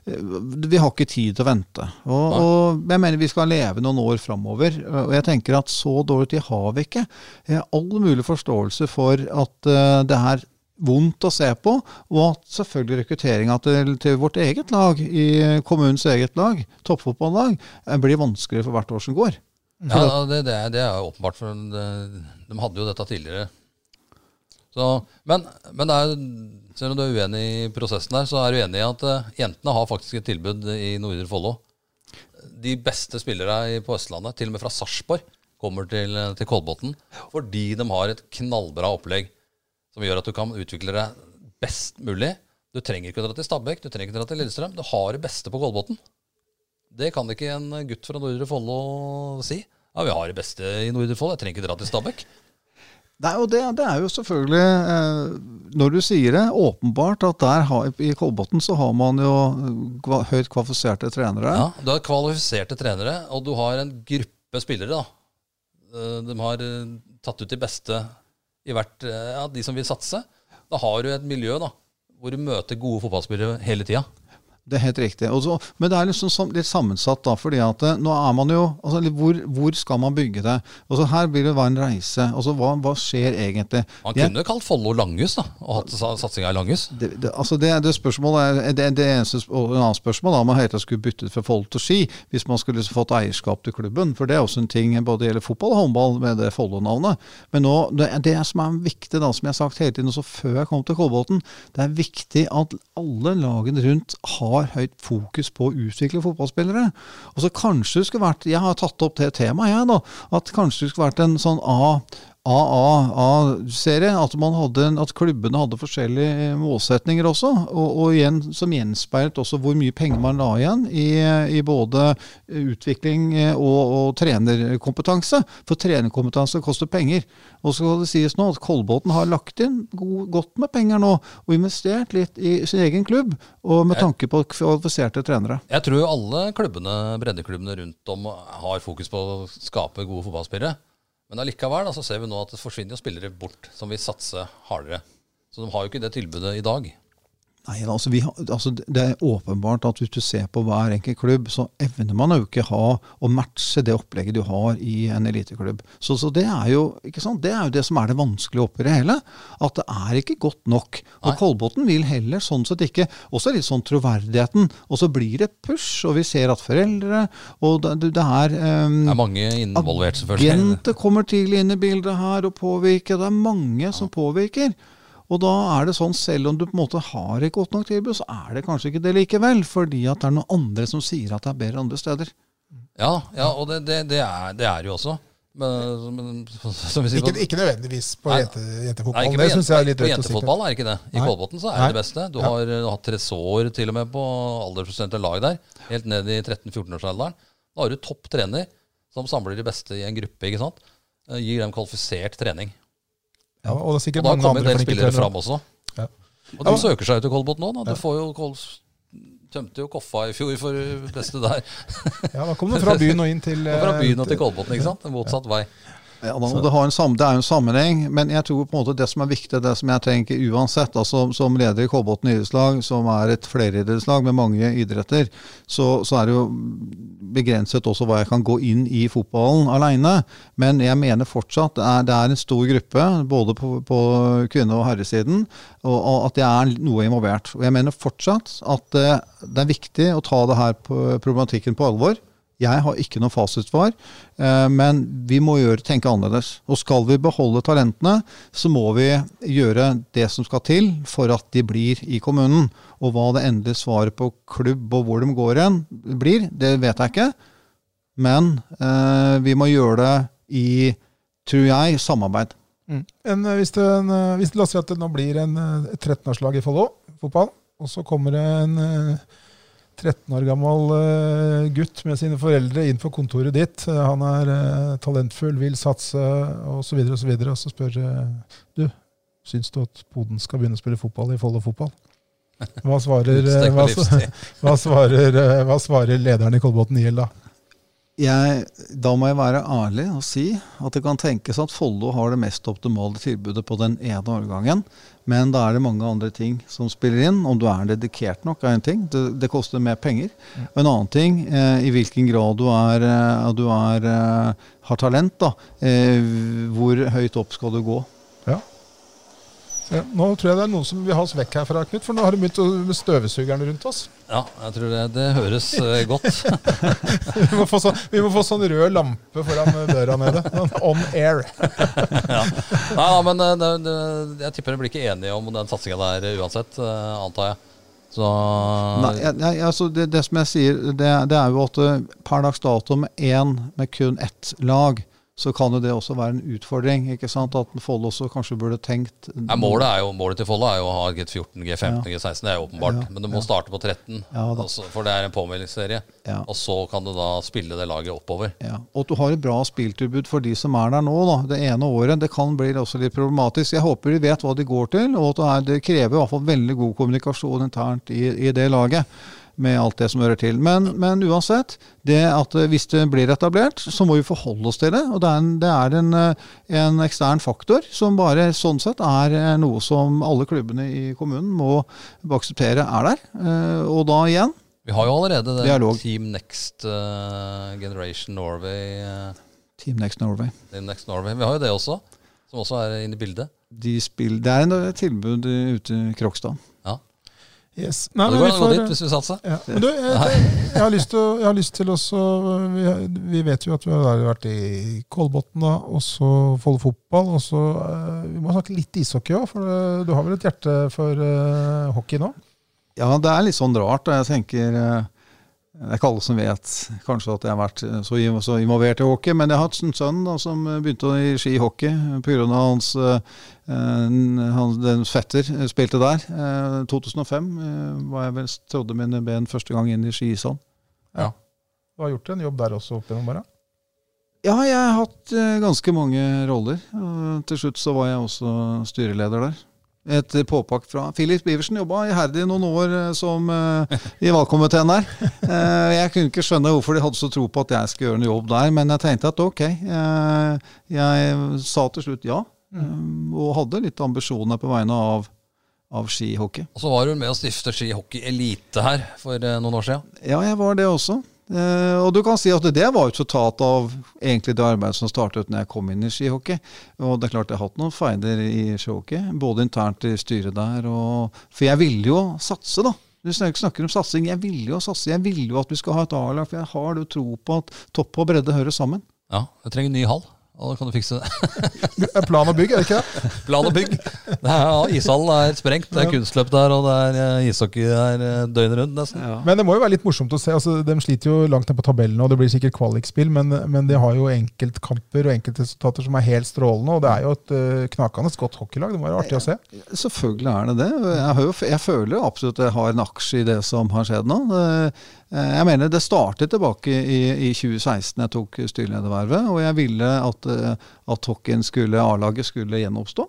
vi har ikke tid til å vente. Og, og jeg mener, vi skal leve noen år fremover. Og jeg tenker at så dårlig tid har vi ikke. Jeg har all mulig forståelse for at uh, det her vondt å se på, og at selvfølgelig rekrutteringen til, til vårt eget lag, i kommunens eget lag, toppfotballag, blir vanskeligere for hvert år som går. Ja, det, det, er, det er jo åpenbart, for de, de hadde jo dette tidligere. Så, men, men det er, selv om du er uenig i prosessen der, så er du enig i at uh, jentene har faktisk et tilbud i Nordre Follo. De beste spillere på Østlandet, til og med fra Sarpsborg, kommer til, til Kolbotn, fordi de har et knallbra opplegg, som gjør at du kan utvikle deg best mulig. Du trenger ikke å dra til Stabæk, du trenger ikke å dra til Lillestrøm. Du har det beste på Kolbotn. Det kan ikke en gutt fra Nordre Follo si. Ja, vi har det beste i Nordre Follo, jeg trenger ikke dra til Stabæk. Det er jo, det, det er jo selvfølgelig, eh, når du sier det, åpenbart at der har, i Kolbotn så har man jo kva, høyt kvalifiserte trenere. Ja, du har kvalifiserte trenere, og du har en gruppe spillere da. De har tatt ut de beste i hvert, ja, de som vil satse. Da har du et miljø da, hvor du møter gode fotballspillere hele tiden. Det er helt riktig. Også, men det er liksom litt sammensatt da, fordi at nå er man jo, altså, hvor, hvor skal man bygge det? Altså, her vil det være en reise. Altså, hva, hva skjer egentlig? Man kunne kalt Follo Langhus da, og hatt satsingen i Langhus. Det, det, altså det, det spørsmålet er, det, det eneste, og en annen spørsmål da, man heter skulle byttet fra Follo til Ski, hvis man skulle fått eierskap til klubben, for det er også en ting, både gjelder fotball og håndball med det Follo-navnet. Men nå, det, det som er viktig da, som jeg har sagt hele tiden, også før jeg kom til Kolbotn, det er viktig at alle lagene rundt har høyt fokus på å utvikle fotballspillere. Og så kanskje det skulle vært, jeg har tatt opp det temaet jeg da, at kanskje det skulle vært en sånn A, A, A, A-serie, at, man hadde, at klubbene hadde forskjellige målsetninger også, og, og igjen, som gjenspeilet også hvor mye penger man la igjen i, i både utvikling og, og trenerkompetanse. For trenerkompetanse koster penger. Og så skal det sies nå at Kolbotn har lagt inn god, godt med penger nå, og investert litt i sin egen klubb, og med tanke på kvalifiserte trenere. Jeg tror alle klubbene, breddeklubbene rundt om har fokus på å skape gode fotballspillere. Men allikevel da, så ser vi nå at det forsvinner jo spillere bort som vil satse hardere. Så de har jo ikke det tilbudet i dag. Nei, altså, vi, altså det er åpenbart at hvis du ser på hver enkelt klubb, så evner man jo ikke ha å matche det opplegget du har i en eliteklubb. Så, så det er jo ikke sant? Det er jo det som er det vanskelige oppi det hele. At det er ikke godt nok. Og Kolbotn vil heller sånn sett ikke, også litt sånn troverdigheten, og så blir det push, og vi ser at foreldre, og det, det er um, Det er mange involvert selvfølgelig. Agenter kommer tidlig inn i bildet her og påvirker, det er mange som påvirker. Og da er det sånn, selv om du på en måte har et godt nok tilbud, så er det kanskje ikke det likevel, fordi at det er noen andre som sier at det er bedre andre steder. Ja, ja og det, det, det, er, det er jo også. Men, men, som vi sier, ikke, ikke nødvendigvis på nei, jente, jentefotball. Nei, det synes jeg er litt på rett å si. På jentefotball er ikke det. I Kolbotn så er Nei. det det beste. Du Ja. har, du har hatt Tresor til og med på aldersprosent lag der, helt ned i tretten-fjorten-årsalderen. Da har du topp trener som samler de beste i en gruppe, ikke sant? Gir dem kvalifisert trening. Ja, og, det er sikkert og da mange kommer andre en del flinke spillere trenere. fram også. Ja. Og de Ja. søker seg ut til Kolbotn nå. Da. Du Ja. får jo Kol tømte jo Koffa i fjor for beste der. Ja, da kom det fra byen og inn til... Og fra byen og til Kolbotn, ikke sant? En motsatt vei. Ja, da, det, har en sam, det er jo en sammenheng, men jeg tror på en måte det som er viktig, det som jeg tenker uansett, da, som, som leder i Kolbotn idrettslag, som er et fleridrettslag med mange idretter, så, så er det jo begrenset også hva jeg kan gå inn i fotballen alene. Men jeg mener fortsatt det er, det er en stor gruppe, både på, på kvinne- og herresiden, og, og at det er noe involvert. Og jeg mener fortsatt at det, det er viktig å ta det her på problematikken på alvor. Jeg har ikke noe fasitsvar, men vi må gjøre, tenke annerledes. Og skal vi beholde talentene, så må vi gjøre det som skal til for at de blir i kommunen. Og hva det endelige svaret på klubb og hvor de går hen blir, det vet jeg ikke. Men eh, vi må gjøre det i, tror jeg, samarbeid. Mm. En, hvis, det, en, hvis det la oss si at det nå blir en, et tretten-årslag i Follo, fotball, og så kommer det en tretten år gammel uh, gutt med sine foreldre inn på kontoret ditt. Uh, han er uh, talentfull, vil satse, og så videre, og så videre. Og så spør uh, du, syns du at Poden skal begynne å spille fotball i Follo fotball? Hva svarer, uh, hva, hva, svarer, uh, hva svarer lederen i Kolbotn I L da? Jeg, da må jeg være ærlig og si at det kan tenkes at Follo har det mest optimale tilbudet på den ene årgangen, men da er det mange andre ting som spiller inn. Om du er dedikert nok er en ting, det, det koster mer penger. Og en annen ting, eh, i hvilken grad du, er, eh, du er, eh, har talent, da, eh, hvor høyt opp skal du gå. Ja. Ja, nå tror jeg det er noen som vil ha oss vekk herfra, Knut, for nå har du begynt med støvesugeren rundt oss. Ja, jeg tror det, det høres uh, godt. vi, må få så, vi må få sånn rød lampe foran døra nede. On air. ja. Nei, ja, men det, det, jeg tipper de blir ikke enige om den satsingen der uansett, uh, antar jeg. Så... Nei, nei, altså det, det som jeg sier, det, det er jo at per dags dato med, en, med kun ett lag, så kan jo det også være en utfordring, ikke sant? At Follo også kanskje burde tenkt... Ja, målet, er jo, målet til Follo er jo å ha G fjorten, G femten, ja. G seksten, det er jo åpenbart. Ja, men du må ja. starte på tretten, ja, også, for det er en påmeldingsserie. Ja. Og så kan du da spille det laget oppover. Ja. Og at du har et bra spilltilbud for de som er der nå, da. Det ene året, det kan bli også litt problematisk. Jeg håper de vet hva de går til, og at det, er, det krever i hvert fall veldig god kommunikasjon internt i, i det laget, med alt det som hører til. Men, men uansett, det at hvis det blir etablert, så må vi forholde oss til det, og det er en, det er en, en ekstern faktor som bare sånn sett er noe som alle klubbene i kommunen må akseptere er der. Og da igjen, vi har jo allerede det dialog. Team Next uh, Generation Norway. Uh, Team Next Norway. Team Next Norway. Vi har jo det også, som også er inne i bildet. De spiller, det er en tilbud ute i Krokstad. Ja. Yes. Nei, det går an å gå dit hvis vi satser. Ja. Men du, jeg, jeg, jeg har lyst til, jeg har lyst til også, vi, vi vet jo at vi har vært i Kolbotn da, og så Follo fotball, og så uh, vi må snakke litt ishockey også, for uh, du har vel et hjerte for uh, hockey nå? Ja, det er litt sånn rart, og jeg tenker... Uh, Det er ikke alle som vet kanskje at jeg har vært så, så involvert i hockey, men jeg har hatt en sønn da, som begynte i skihockey på grunn av hans, eh, hans den fetter spilte der. Eh, to tusen og fem eh, var jeg vel trådde mine ben første gang inn i skiishallen. Ja. Du har gjort en jobb der også opp gjennom bare? Ja, jeg har hatt eh, ganske mange roller. Og til slutt så var jeg også styreleder der. Et påpakk fra Philip Iversen jobbet iherdig noen år som uh, i valgkomiteen der. Uh, jeg kunne ikke skjønne hvorfor de hadde så tro på at jeg skulle gjøre en jobb der, men jeg tenkte at ok, uh, jeg sa til slutt ja, um, og hadde litt ambisjoner på vegne av, av skihockey. Og så var du med å stifte Skihockey Elite her for uh, noen år siden. Ja, jeg var det også. Uh, og du kan si at det var et resultat av egentlig det arbeidet som startet når jeg kom inn i skihockey. Og det er klart jeg har hatt noen feider i skihockey, både internt i styret der, og, for jeg ville jo satse da. Du snakker om satsing, jeg ville jo satse, jeg ville jo at vi skal ha et A-lag, for jeg har jo tro på at topp og bredde hører sammen. Ja, jeg trenger en ny hall. Og da kan du fikse det. Plan og bygg, er det ikke det? Plan og bygg. Det er, ja, ishallen er sprengt, det er kunstløp der, og det er uh, ishockey der uh, døgnet rundt. Nesten. Ja. Men det må jo være litt morsomt å se. Altså, de sliter jo langt ned på tabellen, og det blir sikkert kvalikspill, men, men de har jo enkeltkamper og enkeltresultater som er helt strålende, og det er jo et uh, knakende godt hockeylag. Det må være artig å se. Selvfølgelig er det det. Jeg, har jo, jeg føler jo absolutt at jeg har en aksje i det som har skjedd nå. Det, jeg mener det startet tilbake i, i tjue seksten jeg tok styreledervervet, og jeg ville at, at hockeyen skulle, A-laget skulle gjenoppstå.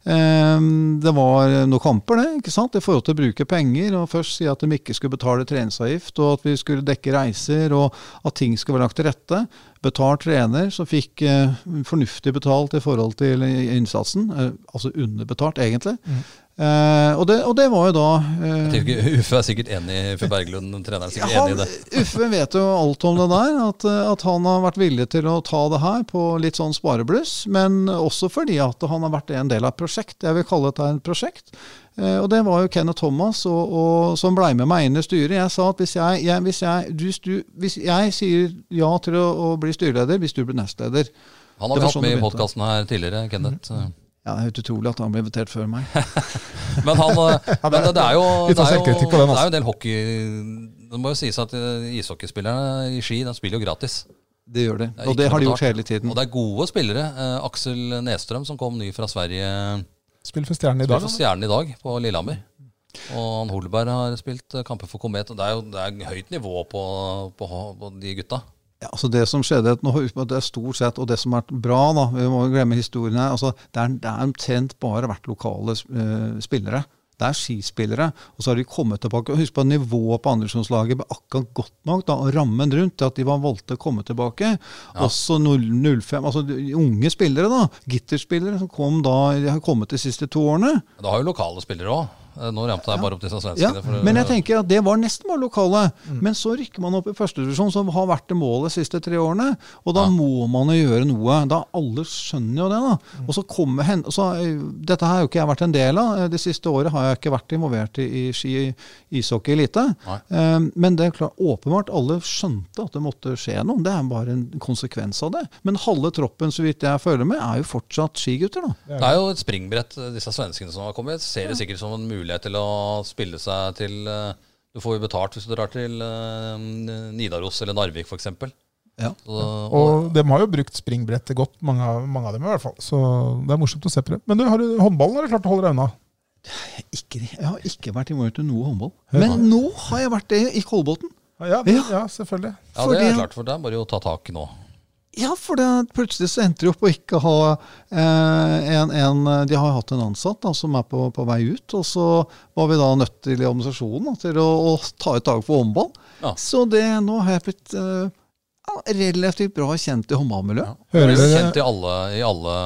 Det var noen kamper det, ikke sant, i forhold til å bruke penger, og først si at de ikke skulle betale treningsavgift, og at vi skulle dekke reiser, og at ting skulle være lagt til rette. Betalt trener som fikk eh, fornuftig betalt i forhold til innsatsen, eh, altså underbetalt egentlig. Mm. Eh, og, det, og det var jo da eh, Jeg tenker Uffe er sikkert enig, Uffe Berglund, treneren er sikkert ja, enig i det. Uffe vet jo alt om det der, at, at han har vært villig til å ta det her på litt sånn sparebluss, men også fordi at han har vært en del av et prosjekt. Jeg vil kalle det et prosjekt. Eh, og det var jo Kenneth Thomas og, og, som ble med meg inn i styret. Jeg sa at hvis jeg, jeg, hvis jeg, du, du, hvis jeg sier ja til å, å bli styreleder, hvis du blir nestleder. Han har vi hatt sånn med i podcasten her tidligere, Kenneth. Mm. Ja, det er helt utrolig at han ble invitert før meg. men, han, men det, det, er jo, det, er jo, det er jo en del hockey. Det må jo sies at ishockeyspillerne i Ski de spiller jo gratis. Det gjør det, og det har de gjort hele tiden. Og det er gode spillere. Eh, Aksel Næstrøm som kom ny fra Sverige. Spiller for Stjernen i dag. Spiller for Stjernen i dag på Lillehammer. Og han Holberg har spilt kamper for Komet. Og det er jo det er høyt nivå på, på, på de gutta. Ja, altså Det som skjedde, det er stort sett, og det som har vært bra, da, vi må glemme historien her, altså det er, det er omtrent bare vært lokale uh, spillere. Det er skispillere, og så har de kommet tilbake. Husk på nivået på andredivisjonslaget ble akkurat godt nok, da, og rammen rundt til at de var valgte å komme tilbake. Ja. Også null fem, altså de unge spillere da, gitterspillere som kom da, de har kommet de siste to årene. Det har jo lokale spillere også. Nå ramte jeg bare opp disse svenskene. Ja, men jeg tenker at det var nesten bare lokale. Mm. Men så rykker man opp i første divisjon, som har vært det målet de siste tre årene. Og da ja. må man jo gjøre noe. Da alle skjønner jo det da. Mm. Og så kommer hen, så, dette har jo ikke jeg vært en del av. Det siste året har jeg ikke vært involvert i, i ski, ishockey elite. Um, men det er klart, åpenbart alle skjønte at det måtte skje noe. Det er bare en konsekvens av det. Men halve troppen, så vidt jeg føler med, er jo fortsatt skigutter da. Det er jo et springbrett, disse svenskene som har kommet. Ser det sikkert som en mulighet til å spille seg til Du får jo betalt hvis du drar til uh, Nidaros eller Narvik for eksempel. Ja. Så, og, og de har jo brukt springbrettet godt, mange av, mange av dem i hvert fall. Så det er morsomt å se på det. Men du, har du håndballen, har du klart å holde deg unna? Ikke, jeg har ikke vært involvert i noe håndball. Men nå har jeg vært det i Kolbotn. Ja, det, ja, selvfølgelig. Ja, det er klart, for det er bare å ta tak nå. Ja, for det, plutselig så endte de opp å ikke ha eh, en, en De har hatt en ansatt da, som er på, på vei ut, og så var vi da nødt til i administrasjonen da, til å, å ta et tak på håndball. Ja. Så det, nå har jeg blitt eh, relativt bra kjent i håndballmiljøet. Ja. Hører du kjent i alle, i alle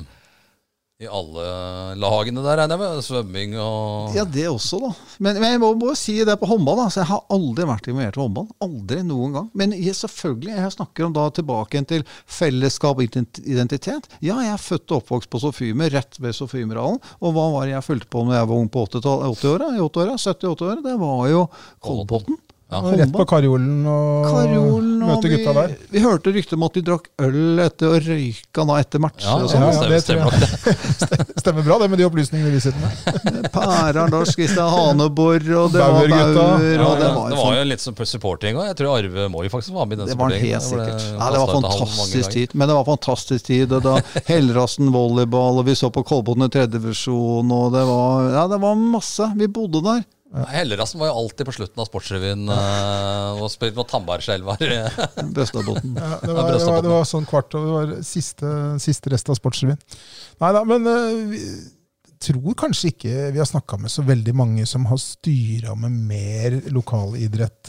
I alle lagene der, regner jeg med, svømming og... Ja, det også da. Men, men jeg må bare si det på håndball da, så jeg har aldri vært involvert i håndball. Aldri noen gang. Men jeg, selvfølgelig, jeg snakker om da tilbake til fellesskap og identitet. Ja, jeg er født og oppvokst på Sofymer, rett ved Sofymerhallen. Og hva var det jeg fulgte på når jeg var ung på åtti-åra? sytti-åtti-åra? Det var jo Kolbotn. Ja. Rett på Karjolen og, Karjolen og møte gutta der. Vi, vi hørte rykte om at de drakk øl etter å røyka da etter match. Ja, ja, ja, det stemmer, stemmer, stemmer bra det med de opplysningene vi sitter med. Pæra, Lars Kristian Hanebor, og det Bauer, var Bauer. Ja, og det, ja, var, det var jo litt som supporting også. Jeg tror Arve Moi faktisk var med i den det var supportingen. Helt sikkert. Det, ja, det var fantastisk tid. Men det var fantastisk tid. Og da Hellrassen volleyball, og vi så på Kolbotn i tredje divisjon, og det var, ja, det var masse. Vi bodde der. Ja. Hellerassen var jo alltid på slutten av Sportsrevyen uh, og spilte på Tandbergskjelvar. Brøstadbotn. Ja, det, var, det, var, det var sånn kvart, og det var siste, siste rest av Sportsrevyen. Neida, men uh, vi, tror kanskje ikke vi har snakket med så veldig mange som har styret med mer lokalidrett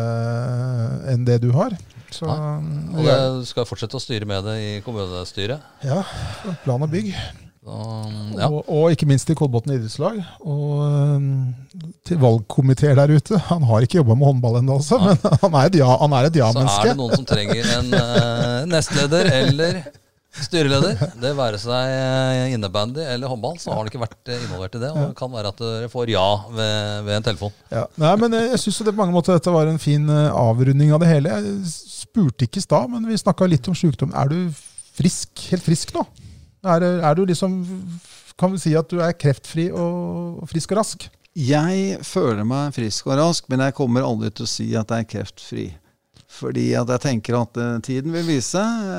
uh, enn det du har. Så, og det skal fortsette å styre med det i kommunestyret? Ja, plan og bygg. Så, ja. og, og ikke minst i Kolbotn idrettslag. Og um, til valgkomiteer der ute. Han har ikke jobbet med håndball ennå, altså, ja. Men han er et ja, han er et ja-menneske. Så er det noen som trenger en uh, nestleder eller styreleder. Det være seg innebandy eller håndball, så har han ikke vært involvert i det. Og det kan være at dere får ja ved, ved en telefon. Ja. Nei, men jeg, jeg synes det på mange måter dette var en fin avrunding av det hele. Jeg spurte ikke i stad, men vi snakket litt om sykdom. Er du frisk, helt frisk nå? Er, er du liksom, kan vi si at du er kreftfri og frisk og rask? Jeg føler meg frisk og rask, men jeg kommer aldri til å si at jeg er kreftfri. Fordi at jeg tenker at uh, tiden vil vise.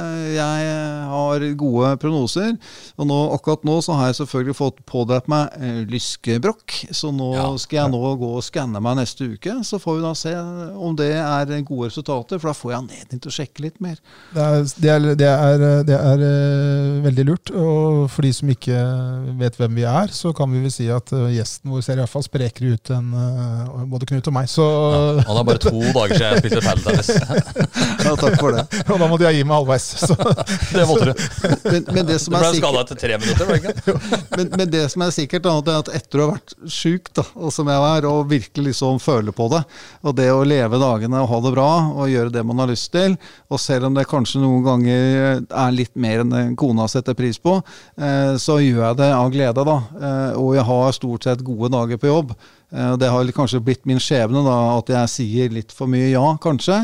Jeg har gode prognoser, og nå, akkurat nå så har jeg selvfølgelig fått pådratt meg uh, lyskebrokk, så nå ja, skal jeg nå gå og skanne meg neste uke, så får vi da se om det er gode resultater, for da får jeg anledning til å sjekke litt mer. Det er, det er, det er, det er uh, veldig lurt, og for de som ikke vet hvem vi er, så kan vi vel si at uh, gjesten vår ser i hvert fall sprekere ut enn uh, både Knut og meg. Så, ja, han har bare to dager siden jeg spiste Paradise. Ja, takk for det. Og da måtte jeg gi meg halvveis. Så. Det måtte du. Men, men det som du er ble skadet etter tre minutter, var det ikke? men, men det som er sikkert, da, det er at etter å ha vært syk, da, og som jeg er, og virkelig liksom føle på det, og det å leve dagene og ha det bra, og gjøre det man har lyst til, og selv om det kanskje noen ganger er litt mer enn kona setter pris på, eh, så gjør jeg det av glede, da. Eh, og jeg har stort sett gode dager på jobb. Eh, det har kanskje blitt min skjebne, da, at jeg sier litt for mye ja, kanskje.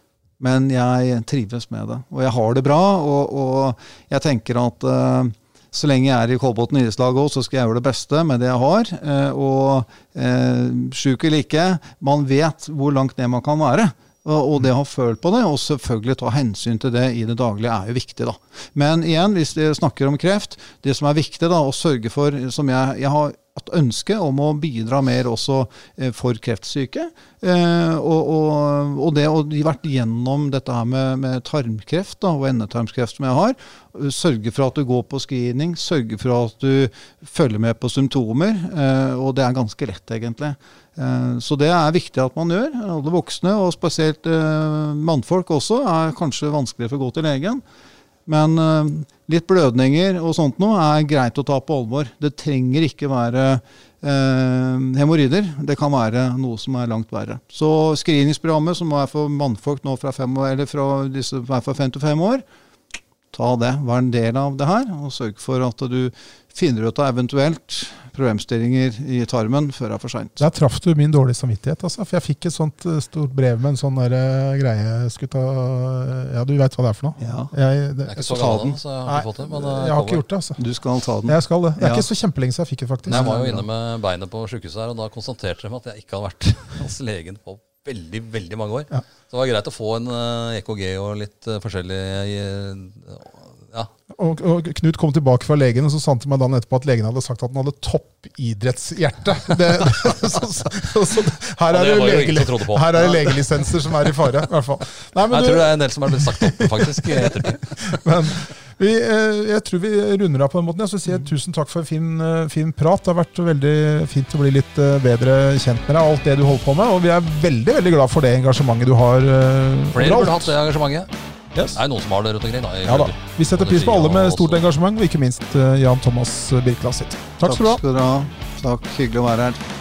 Men jeg trives med det, og jeg har det bra, og, og jeg tenker at uh, så lenge jeg er i Kolbotn idrettslag også, så skal jeg gjøre det beste med det jeg har, uh, og uh, syk eller ikke, man vet hvor langt ned man kan være, og, og det å ha følt på det, og selvfølgelig ta hensyn til det i det daglige er jo viktig da. Men igjen, hvis vi snakker om kreft, det som er viktig da, å sørge for, som jeg, jeg har et ønske om å bidra mer også eh, for kreftsyke, eh, og, og, og det å vært gjennom dette her med, med tarmkreft da, og endetarmskreft som jeg har, sørge for at du går på screening, sørge for at du følger med på symptomer, eh, og det er ganske lett egentlig. Eh, så det er viktig at man gjør, alle voksne, og spesielt eh, mannfolk også, er kanskje vanskeligere for å gå til legen. Men uh, litt blødninger og sånt nå er greit å ta på alvor. Det trenger ikke være uh, hemorrider. Det kan være noe som er langt verre. Så screeningsprogrammet som er for mannfolk nå fra, fem år, eller fra disse er fra fem til fem år, ta det, vær en del av det her, og sørg for at du finner ut av eventuelt problemstillinger i tarmen før det er for sent. Der traff du min dårlige samvittighet, altså, for jeg fikk et sånt stort brev med en sånn der uh, greie, ta, ja, du vet hva det er for noe. Ja. Jeg, det, jeg er ikke så glad den, så jeg har ikke fått det. Men jeg har ikke gjort det, altså. Du skal ta den. Jeg skal det. Det er ja. Ikke så kjempelenge siden jeg fikk det, faktisk. Jeg var jo inne med beinet på sykehuset her, og da konstaterte de at jeg ikke hadde vært hos legen på veldig, veldig mange år. Ja. Så det var greit å få en uh, E K G og litt uh, forskjellig uh, ja. Og, og Knut kom tilbake fra legen, og så sa han til meg dagen etterpå at legen hadde sagt at han hadde toppidrettshjerte. Det, det, så, så, så, her er det, det legel, her er det legelisenser som er i fare, i hvert fall. Nei, men jeg du, tror det er en del som er blitt sagt opp, faktisk, i ettertid. Men vi, jeg tror vi runder av på den måten. Jeg skal si tusen takk for en fin, fin prat. Det har vært veldig fint å bli litt bedre kjent med deg, alt det du holder på med, og vi er veldig, veldig glad for det engasjementet du har. Flere burde hatt det engasjementet. Yes. Det er noen som har det rundt omkring da, ja, da. Vi setter pris på alle med stort engasjement, og ikke minst Jan Thomas Birkeland sitt. Takk skal du ha. Takk skal du ha. Takk, hyggelig å være her.